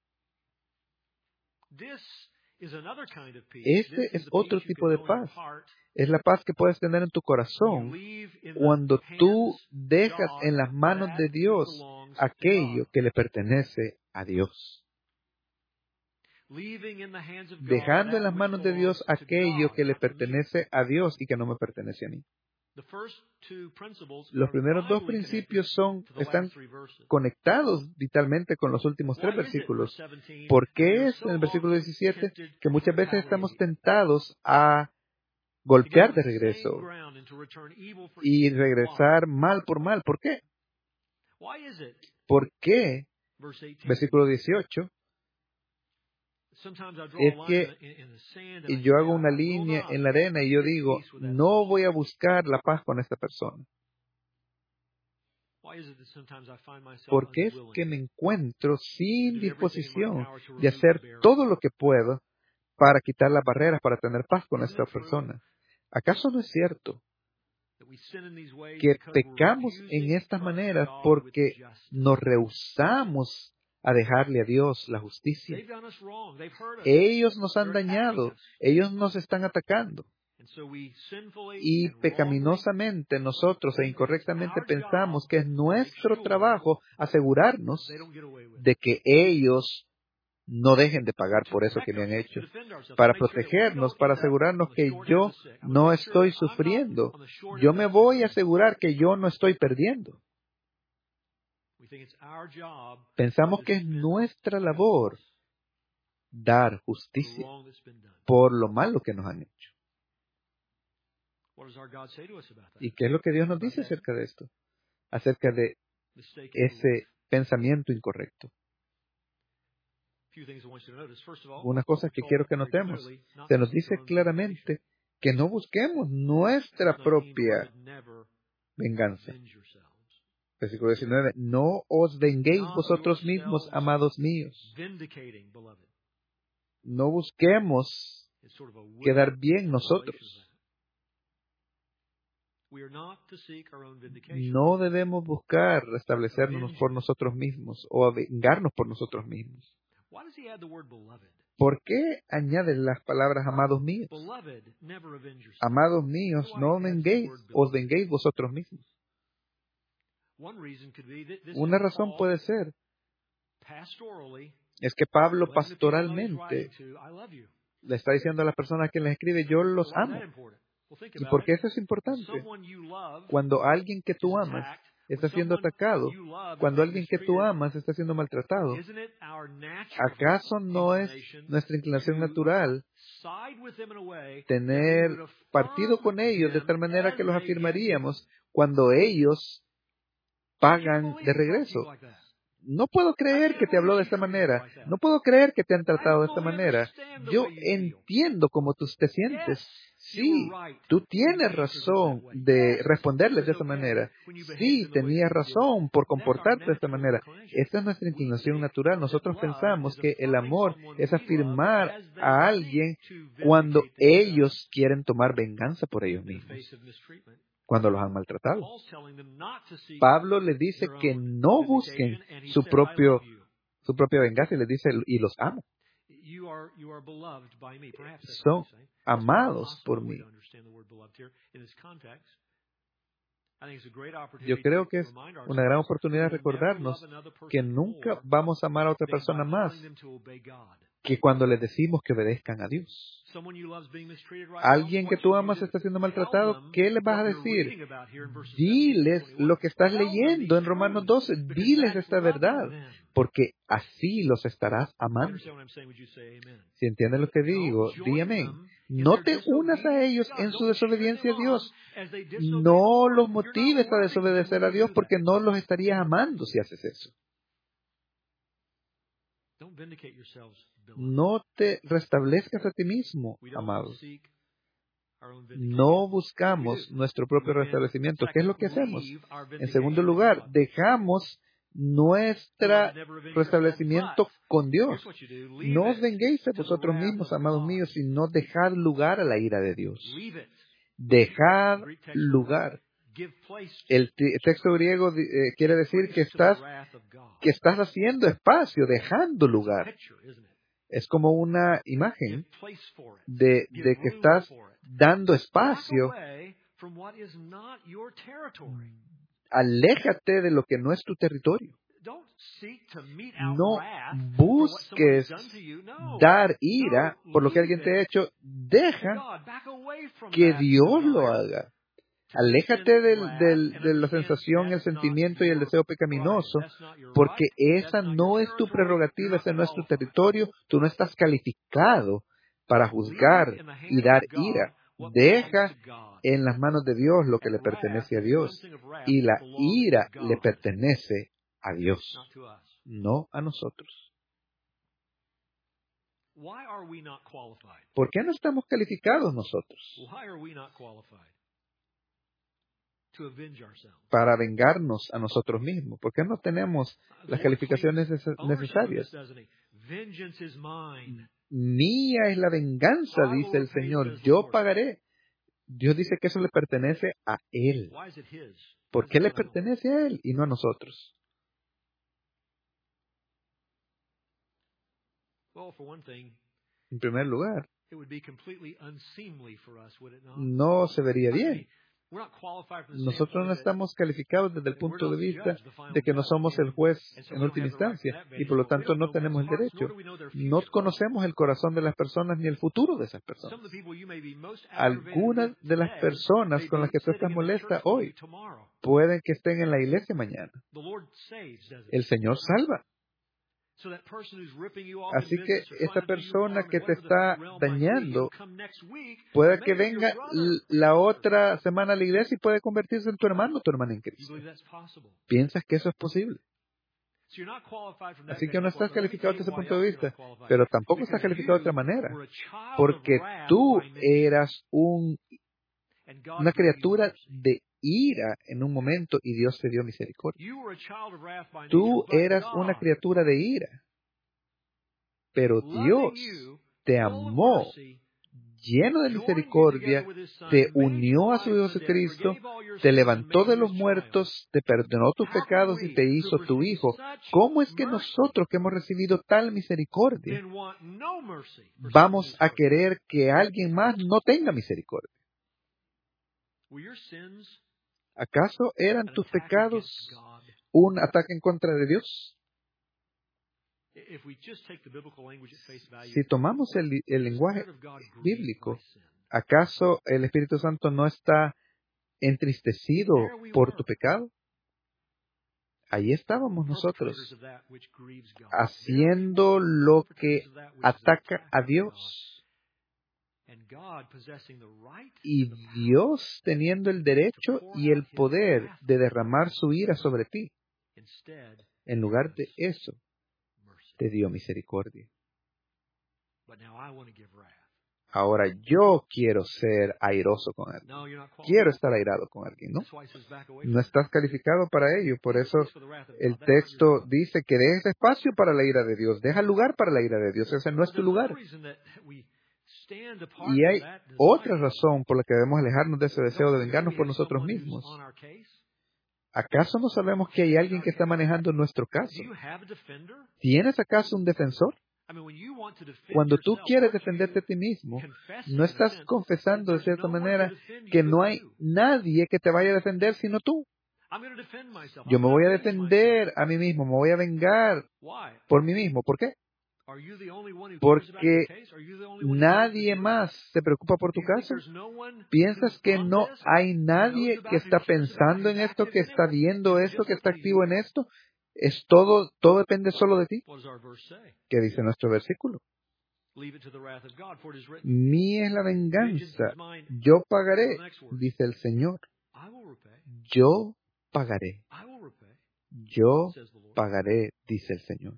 Este es otro tipo de paz. Es la paz que puedes tener en tu corazón cuando tú dejas en las manos de Dios aquello que le pertenece a Dios. Dejando en las manos de Dios aquello que le pertenece a Dios y que no me pertenece a mí. Los primeros dos principios son, están conectados vitalmente con los últimos tres versículos. ¿Por qué es en el versículo diecisiete que muchas veces estamos tentados a golpear de regreso y regresar mal por mal? ¿Por qué? ¿Por qué? Versículo dieciocho. Es que yo hago una línea en la arena y yo digo, no voy a buscar la paz con esta persona. ¿Por qué es que me encuentro sin disposición de hacer todo lo que puedo para quitar las barreras, para tener paz con esta persona? ¿Acaso no es cierto que pecamos en estas maneras porque nos rehusamos a dejarle a Dios la justicia? Ellos nos han dañado, ellos nos están atacando. Y pecaminosamente nosotros e incorrectamente pensamos que es nuestro trabajo asegurarnos de que ellos no dejen de pagar por eso que me han hecho, para protegernos, para asegurarnos que yo no estoy sufriendo. Yo me voy a asegurar que yo no estoy perdiendo. Pensamos que es nuestra labor dar justicia por lo malo que nos han hecho. ¿Y qué es lo que Dios nos dice acerca de esto? Acerca de ese pensamiento incorrecto. Unas cosas que quiero que notemos. Se nos dice claramente que no busquemos nuestra propia venganza. Versículo diecinueve. No os venguéis vosotros mismos, amados míos. No busquemos quedar bien nosotros. No debemos buscar restablecernos por nosotros mismos o vengarnos por nosotros mismos. ¿Por qué añade las palabras amados míos? Amados míos, no venguéis, os venguéis vosotros mismos. Una razón puede ser es que Pablo pastoralmente le está diciendo a las personas que les escribe, yo los amo. ¿Y por qué eso es importante? Cuando alguien que tú amas está siendo atacado, cuando alguien que tú amas está siendo maltratado, ¿acaso no es nuestra inclinación natural tener partido con ellos de tal manera que los afirmaríamos cuando ellos pagan de regreso? no puedo creer que te habló de esta manera. No puedo creer que te han tratado de esta manera. Yo entiendo cómo tú te sientes. Sí, tú tienes razón de responderles de esa manera. Sí, tenías razón por comportarte de esta manera. Esta es nuestra inclinación natural. Nosotros pensamos que el amor es afirmar a alguien cuando ellos quieren tomar venganza por ellos mismos, cuando los han maltratado. Pablo le dice que no busquen su propio su propia venganza y les dice, y los amo. Son amados por mí. Yo creo que es una gran oportunidad de recordarnos que nunca vamos a amar a otra persona más que cuando les decimos que obedezcan a Dios. Alguien que tú amas está siendo maltratado, ¿qué les vas a decir? Diles lo que estás leyendo en Romanos doce. Diles esta verdad, porque así los estarás amando. Si entienden lo que digo, di amén. No te unas a ellos en su desobediencia a Dios. No los motives a desobedecer a Dios, porque no los estarías amando si haces eso. No te restablezcas a ti mismo, amados. No buscamos nuestro propio restablecimiento. ¿Qué es lo que hacemos? En segundo lugar, dejamos nuestro restablecimiento con Dios. No os venguéis a vosotros mismos, amados míos, sino dejad lugar a la ira de Dios. Dejad lugar. El t- texto griego eh, quiere decir que estás, que estás haciendo espacio, dejando lugar. Es como una imagen de, de que estás dando espacio. Aléjate de lo que no es tu territorio. No busques dar ira por lo que alguien te ha hecho. Deja que Dios lo haga. Aléjate del, del, de la sensación, el sentimiento y el deseo pecaminoso, porque esa no es tu prerrogativa, ese no es tu territorio. Tú no estás calificado para juzgar y dar ira. Deja en las manos de Dios lo que le pertenece a Dios. Y la ira le pertenece a Dios, no a nosotros. ¿Por qué no estamos calificados nosotros para vengarnos a nosotros mismos? ¿Por qué no tenemos las calificaciones necesarias? Mía es la venganza, dice el Señor, yo pagaré. Dios dice que eso le pertenece a Él. ¿Por qué le pertenece a Él y no a nosotros? En primer lugar, no se vería bien. Nosotros no estamos calificados desde el punto de vista de que no somos el juez en última instancia y por lo tanto no tenemos el derecho. No conocemos el corazón de las personas ni el futuro de esas personas. Algunas de las personas con las que tú estás molesta hoy pueden que estén en la iglesia mañana. El Señor salva. Así que esta persona que te está dañando puede que venga la otra semana a la iglesia y puede convertirse en tu hermano o tu hermana en Cristo. ¿Piensas que eso es posible? Así que no estás calificado desde ese punto de vista, pero tampoco estás calificado de otra manera, porque tú eras un, una criatura de ira en un momento y Dios te dio misericordia. Tú eras una criatura de ira, pero Dios te amó, lleno de misericordia, te unió a su Hijo Jesucristo, te levantó de los muertos, te perdonó tus pecados y te hizo tu Hijo. ¿Cómo es que nosotros que hemos recibido tal misericordia vamos a querer que alguien más no tenga misericordia? ¿Acaso eran tus pecados un ataque en contra de Dios? Si tomamos el, el lenguaje bíblico, ¿acaso el Espíritu Santo no está entristecido por tu pecado? Ahí estábamos nosotros, haciendo lo que ataca a Dios. Y Dios teniendo el derecho y el poder de derramar su ira sobre ti. En lugar de eso, te dio misericordia. Ahora yo quiero ser airoso con él. Quiero estar airado con alguien, ¿no? No estás calificado para ello. Por eso el texto dice que dejes espacio para la ira de Dios. Deja lugar para la ira de Dios. Ese no es tu lugar. Y hay otra razón por la que debemos alejarnos de ese deseo de vengarnos por nosotros mismos. ¿Acaso no sabemos que hay alguien que está manejando nuestro caso? ¿Tienes acaso un defensor? Cuando tú quieres defenderte a ti mismo, no estás confesando de cierta manera que no hay nadie que te vaya a defender sino tú. Yo me voy a defender a mí mismo, me voy a vengar por mí mismo. ¿Por qué? Porque nadie más se preocupa por tu caso. ¿Piensas que no hay nadie que está pensando en esto, que está viendo esto, que está activo en esto? Es todo, todo depende solo de ti. ¿Qué dice nuestro versículo? Mía es la venganza, yo pagaré, dice el Señor. Yo pagaré. Yo pagaré, dice el Señor.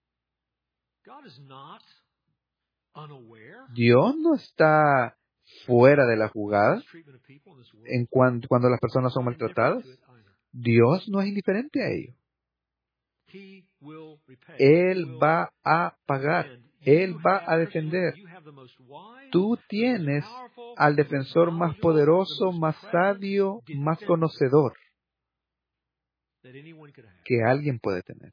Dios no está fuera de la jugada en cuanto, cuando las personas son maltratadas. Dios no es indiferente a ello. Él va a pagar. Él va a defender. Tú tienes al defensor más poderoso, más sabio, más conocedor que alguien puede tener.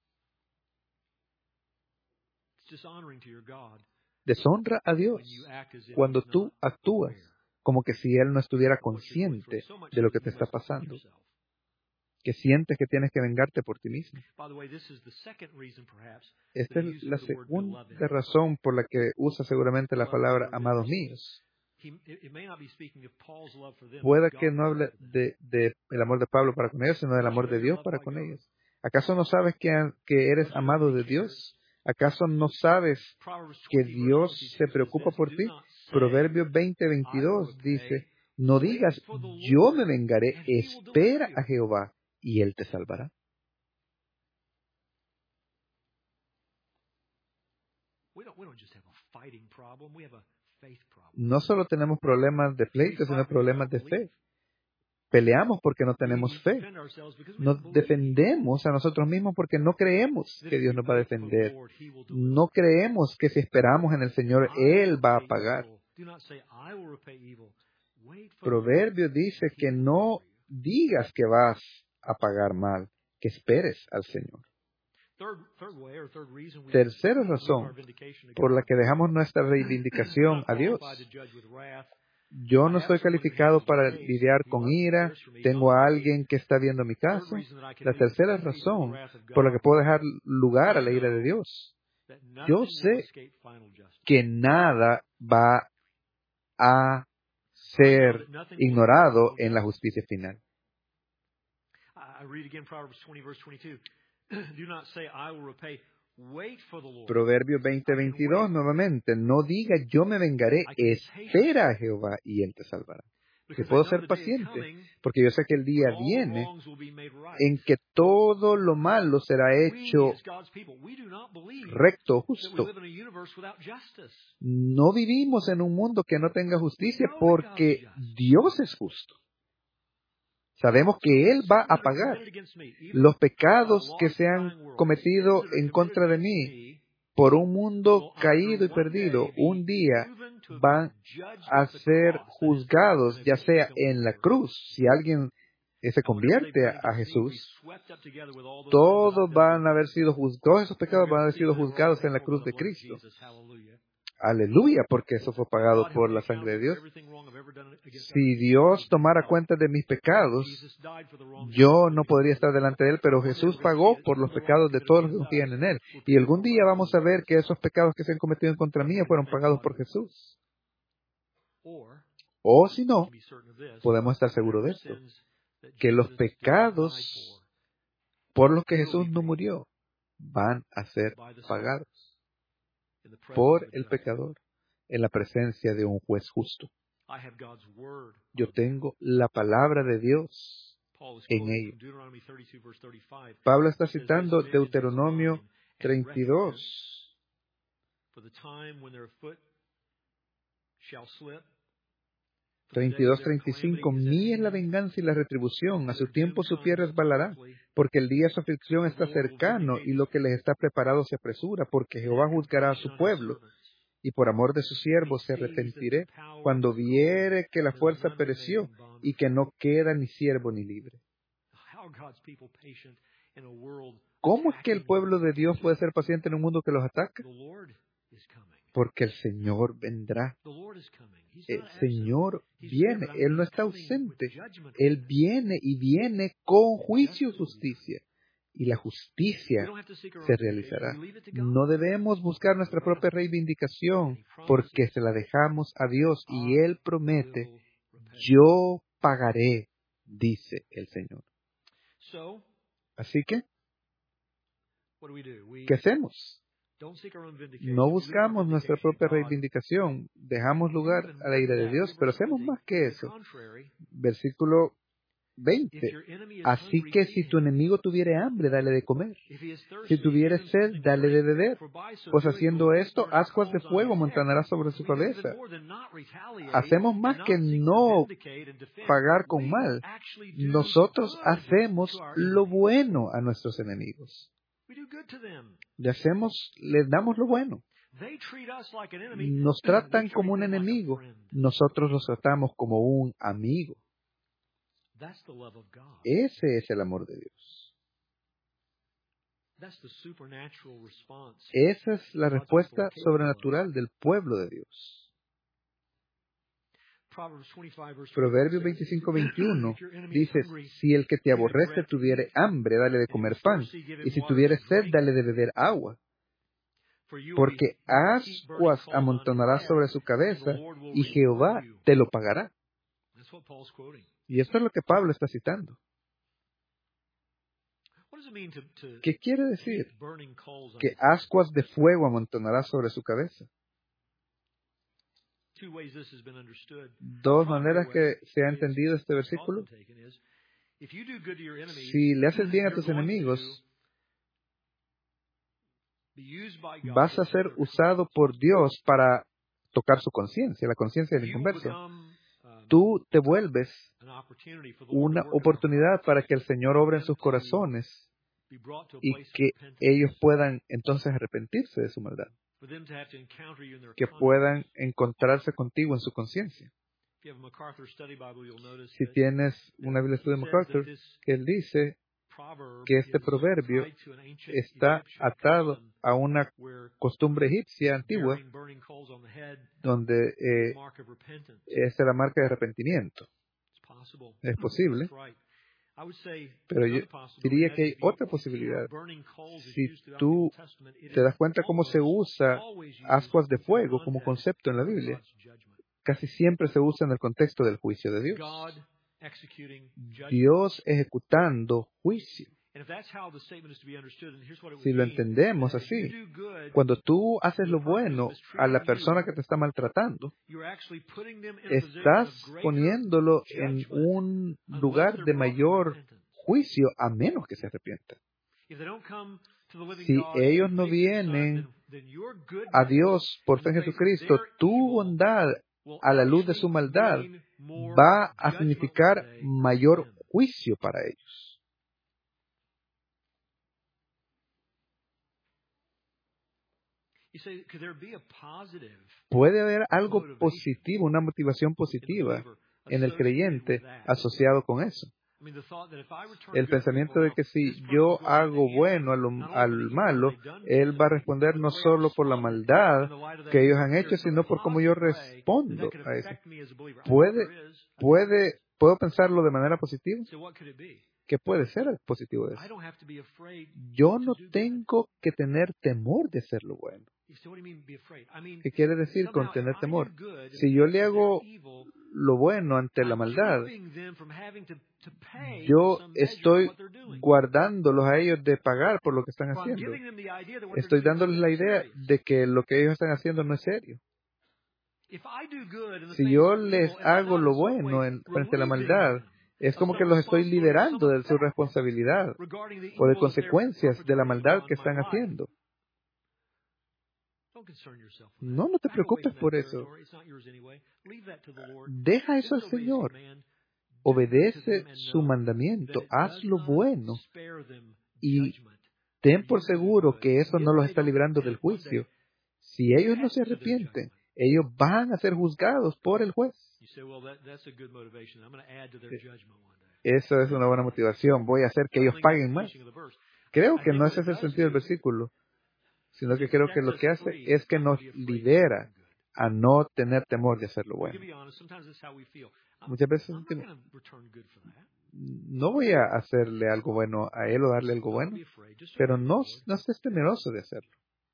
Deshonra a Dios cuando tú actúas como que si Él no estuviera consciente de lo que te está pasando, que sientes que tienes que vengarte por ti mismo. Esta es la segunda razón por la que usa seguramente la palabra amados míos. Puede que no hable de, de el amor de Pablo para con ellos, sino del amor de Dios para con ellos. ¿Acaso no sabes que, que eres amado de Dios? ¿Acaso no sabes que Dios se preocupa por ti? Proverbios veinte veintidós dice, no digas, yo me vengaré, espera a Jehová y Él te salvará. No solo tenemos problemas de pleito, sino problemas de fe. Peleamos porque no tenemos fe. Nos defendemos a nosotros mismos porque no creemos que Dios nos va a defender. No creemos que si esperamos en el Señor, Él va a pagar. Proverbio dice que no digas que vas a pagar mal, que esperes al Señor. Tercera razón por la que dejamos nuestra reivindicación a Dios. Yo no estoy calificado para lidiar con ira, tengo a alguien que está viendo mi caso. La tercera razón por la que puedo dejar lugar a la ira de Dios. Yo sé que nada va a ser ignorado en la justicia final. Proverbios veinte veintidós, nuevamente, no diga yo me vengaré, espera a Jehová y Él te salvará. Que puedo ser paciente, porque yo sé que el día viene en que todo lo malo será hecho recto, justo. No vivimos en un mundo que no tenga justicia porque Dios es justo. Sabemos que Él va a pagar los pecados que se han cometido en contra de mí por un mundo caído y perdido. Un día van a ser juzgados, ya sea en la cruz. Si alguien se convierte a Jesús, todos van a haber sido juzgados, todos esos pecados van a haber sido juzgados en la cruz de Cristo. Aleluya, porque eso fue pagado por la sangre de Dios. Si Dios tomara cuenta de mis pecados, yo no podría estar delante de Él, pero Jesús pagó por los pecados de todos los que confían en Él. Y algún día vamos a ver que esos pecados que se han cometido en contra mía fueron pagados por Jesús. O si no, podemos estar seguros de esto, que los pecados por los que Jesús no murió van a ser pagados por el pecador en la presencia de un juez justo. Yo tengo la palabra de Dios. en ello. Pablo está citando Deuteronomio treinta y dos. treinta y dos, treinta y cinco. Mía es la venganza y la retribución, a su tiempo su pie resbalará, porque el día de su aflicción está cercano y lo que les está preparado se apresura, porque Jehová juzgará a su pueblo, y por amor de sus siervos se arrepentiré cuando viere que la fuerza pereció y que no queda ni siervo ni libre. ¿Cómo es que el pueblo de Dios puede ser paciente en un mundo que los ataca? Porque el Señor vendrá. El Señor viene. Él no está ausente. Él viene y viene con juicio y justicia. Y la justicia se realizará. No debemos buscar nuestra propia reivindicación porque se la dejamos a Dios y Él promete, yo pagaré, dice el Señor. Así que, ¿qué hacemos? No buscamos nuestra propia reivindicación, dejamos lugar a la ira de Dios, pero hacemos más que eso. Versículo veinte. Así que si tu enemigo tuviere hambre, dale de comer. Si tuviere sed, dale de beber. Pues haciendo esto, ascuas de fuego montanará sobre su cabeza. Hacemos más que no pagar con mal. Nosotros hacemos lo bueno a nuestros enemigos. Le hacemos, les damos lo bueno. Nos tratan como un enemigo. Nosotros los tratamos como un amigo. Ese es el amor de Dios. Esa es la respuesta sobrenatural del pueblo de Dios. Proverbios veinticinco, veintiuno dice, si el que te aborrece tuviere hambre, dale de comer pan, y si tuviere sed, dale de beber agua. Porque ascuas amontonarás sobre su cabeza, y Jehová te lo pagará. Y esto es lo que Pablo está citando. ¿Qué quiere decir? Que ascuas de fuego amontonará sobre su cabeza. Dos maneras que se ha entendido este versículo. Si le haces bien a tus enemigos, vas a ser usado por Dios para tocar su conciencia, la conciencia del inconverso. Tú te vuelves una oportunidad para que el Señor obre en sus corazones y que ellos puedan entonces arrepentirse de su maldad, que puedan encontrarse contigo en su conciencia. Si tienes una Biblia de estudio de MacArthur, que él dice que este proverbio está atado a una costumbre egipcia antigua, donde eh, esa es la marca de arrepentimiento. Es posible, pero yo diría que hay otra posibilidad. Si tú te das cuenta cómo se usa ascuas de fuego como concepto en la Biblia, casi siempre se usa en el contexto del juicio de Dios. Dios ejecutando juicio. Si lo entendemos así, cuando tú haces lo bueno a la persona que te está maltratando, estás poniéndolo en un lugar de mayor juicio a menos que se arrepientan. Si ellos no vienen a Dios por fe en Jesucristo, tu bondad a la luz de su maldad va a significar mayor juicio para ellos. ¿Puede haber algo positivo, una motivación positiva en el creyente asociado con eso? El pensamiento de que si yo hago bueno al, al malo, Él va a responder no solo por la maldad que ellos han hecho, sino por cómo yo respondo a eso. ¿Puede, puede, ¿Puedo pensarlo de manera positiva? ¿Qué puede ser el positivo de eso? Yo no tengo que tener temor de hacer lo bueno. ¿Qué quiere decir con tener temor? Si yo le hago lo bueno ante la maldad, yo estoy guardándolos a ellos de pagar por lo que están haciendo. Estoy dándoles la idea de que lo que ellos están haciendo no es serio. Si yo les hago lo bueno en, frente a la maldad, Es como que los estoy liberando de su responsabilidad o de consecuencias de la maldad que están haciendo. No, no te preocupes por eso. Deja eso al Señor. Obedece su mandamiento. Haz lo bueno. Y ten por seguro que eso no los está librando del juicio. Si ellos no se arrepienten, ellos van a ser juzgados por el juez. Eso es una buena motivación. Voy a hacer que ellos paguen más. Creo que no ese es el sentido del versículo, sino que creo que lo que hace es que nos libera a no tener temor de hacer lo bueno. Muchas veces sentimos, no voy a hacerle algo bueno a él o darle algo bueno, pero no, no estés temeroso de hacerlo.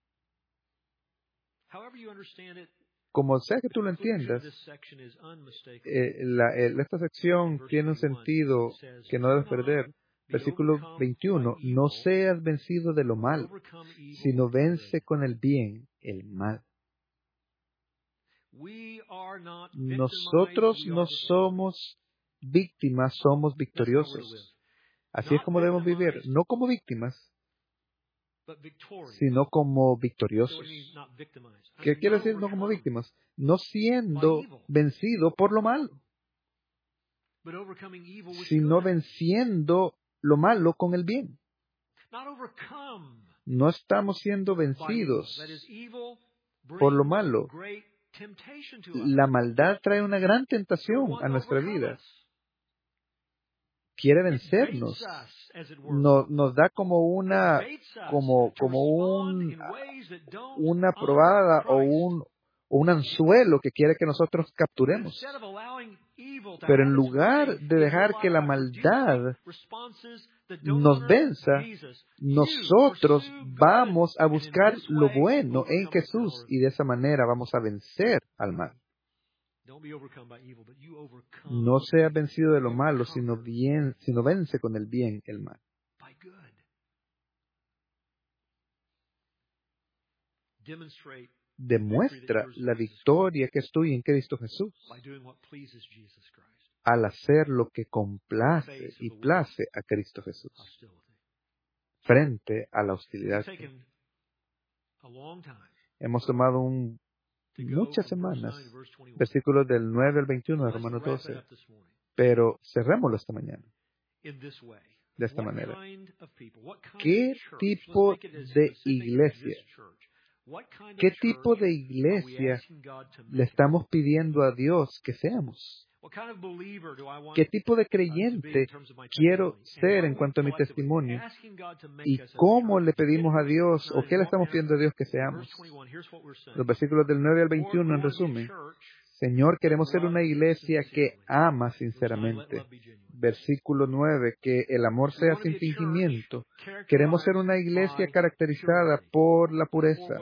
Como sea que tú lo entiendas, eh, la, el, esta sección tiene un sentido que no debes perder. Versículo veintiuno, no seas vencido de lo malo, sino vence con el bien el mal. Nosotros no somos víctimas, somos victoriosos. Así es como debemos vivir, no como víctimas, sino como victoriosos. ¿Qué quiere decir no como víctimas? No siendo vencido por lo malo, sino venciendo lo malo con el bien. No estamos siendo vencidos por lo malo. La maldad trae una gran tentación a nuestra vida. Quiere vencernos. Nos, nos da como una, como, como un, una probada o un, o un anzuelo que quiere que nosotros capturemos. Pero en lugar de dejar que la maldad nos venza, nosotros vamos a buscar lo bueno en Jesús y de esa manera vamos a vencer al mal. No sea vencido de lo malo, sino bien, sino vence con el bien el mal. Demuestra la victoria que es tuya en Cristo Jesús al hacer lo que complace y place a Cristo Jesús frente a la hostilidad. Hemos tomado un, muchas semanas, versículos del nueve al veintiuno de Romanos doce, pero cerrémoslo esta mañana de esta manera. ¿Qué tipo de iglesia? ¿Qué tipo de iglesia le estamos pidiendo a Dios que seamos? ¿Qué tipo de creyente quiero ser en cuanto a mi testimonio? ¿Y cómo le pedimos a Dios o qué le estamos pidiendo a Dios que seamos? Los versículos del nueve al veintiuno en resumen. Señor, queremos ser una iglesia que ama sinceramente. Versículo nueve, que el amor sea sin fingimiento. Queremos ser una iglesia caracterizada por la pureza.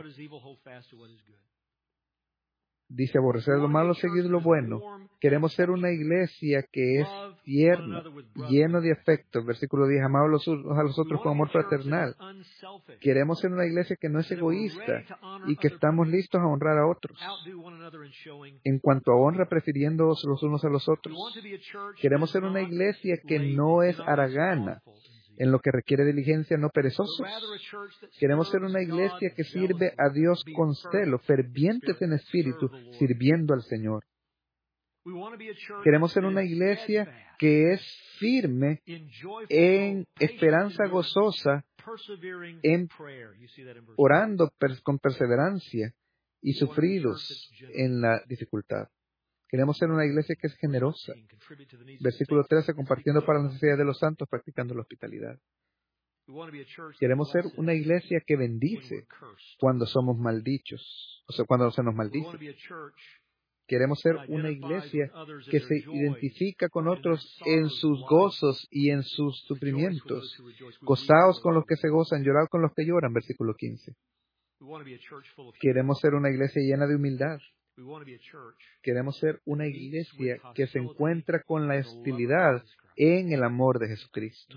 Dice, aborrecer lo malo, seguir lo bueno. Queremos ser una iglesia que es tierna, lleno de afecto. Versículo diez, amados los unos a los otros con amor fraternal. Queremos ser una iglesia que no es egoísta y que estamos listos a honrar a otros. En cuanto a honra, prefiriéndoos los unos a los otros. Queremos ser una iglesia que no es haragana, en lo que requiere diligencia, no perezosos. Queremos ser una iglesia que sirve a Dios con celo, fervientes en espíritu, sirviendo al Señor. Queremos ser una iglesia que es firme en esperanza gozosa, en orando con perseverancia y sufridos en la dificultad. Queremos ser una iglesia que es generosa. Versículo trece, compartiendo para las necesidades de los santos, practicando la hospitalidad. Queremos ser una iglesia que bendice cuando somos maldichos, o sea, cuando se nos maldice. Queremos ser una iglesia que se identifica con otros en sus gozos y en sus sufrimientos. Gozaos con los que se gozan, llorad con los que lloran. Versículo quince. Queremos ser una iglesia llena de humildad. Queremos ser una iglesia que se encuentra con la hostilidad en el amor de Jesucristo.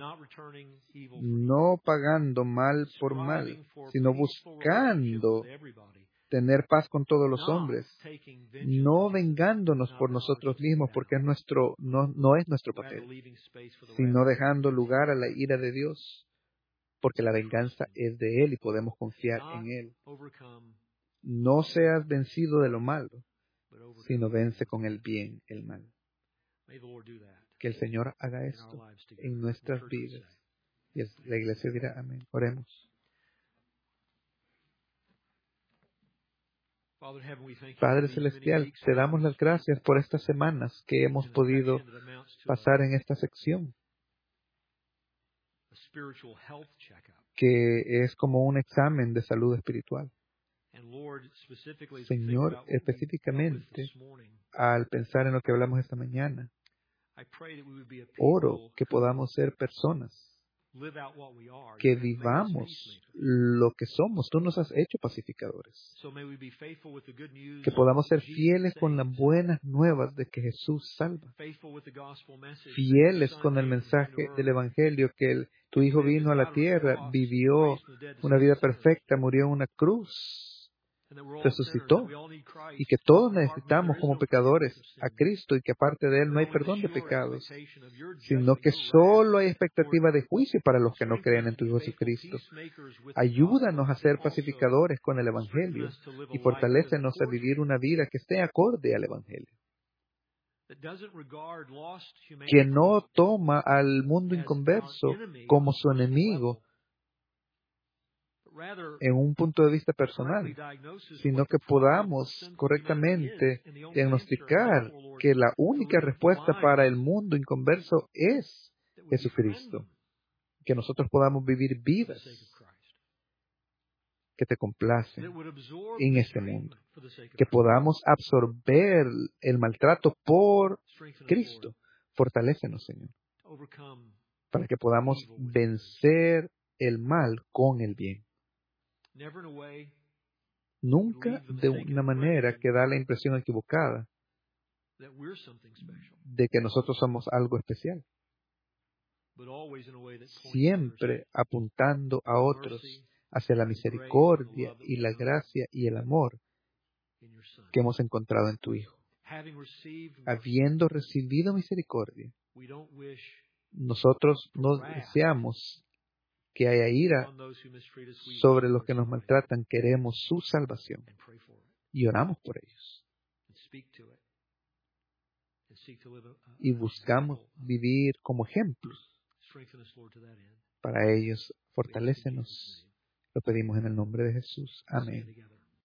No pagando mal por mal, sino buscando tener paz con todos los hombres, no vengándonos por nosotros mismos, porque es nuestro, no, no es nuestro papel, sino dejando lugar a la ira de Dios, porque la venganza es de Él y podemos confiar en Él. No seas vencido de lo malo, sino vence con el bien el mal. Que el Señor haga esto en nuestras vidas. Y la iglesia dirá amén. Oremos. Padre Celestial, te damos las gracias por estas semanas que hemos podido pasar en esta sección, que es como un examen de salud espiritual. Señor, específicamente, al pensar en lo que hablamos esta mañana, oro que podamos ser personas que vivamos lo que somos. Tú nos has hecho pacificadores. Que podamos ser fieles con las buenas nuevas de que Jesús salva. Fieles con el mensaje del Evangelio, que el, tu Hijo vino a la tierra, vivió una vida perfecta, murió en una cruz, resucitó, y que todos necesitamos como pecadores a Cristo, y que aparte de Él no hay perdón de pecados, sino que solo hay expectativa de juicio para los que no creen en tu Hijo Jesucristo. Ayúdanos a ser pacificadores con el Evangelio y fortalécenos a vivir una vida que esté acorde al Evangelio, que no toma al mundo inconverso como su enemigo en un punto de vista personal, sino que podamos correctamente diagnosticar que la única respuesta para el mundo inconverso es Jesucristo. Que nosotros podamos vivir vidas que te complacen en este mundo. Que podamos absorber el maltrato por Cristo. Fortalécenos, Señor, para que podamos vencer el mal con el bien. Nunca de una manera que da la impresión equivocada de que nosotros somos algo especial. Siempre apuntando a otros hacia la misericordia y la gracia y el amor que hemos encontrado en tu Hijo. Habiendo recibido misericordia, nosotros no deseamos que haya ira sobre los que nos maltratan. Queremos su salvación y oramos por ellos. Y buscamos vivir como ejemplos para ellos. Fortalécenos. Lo pedimos en el nombre de Jesús. Amén.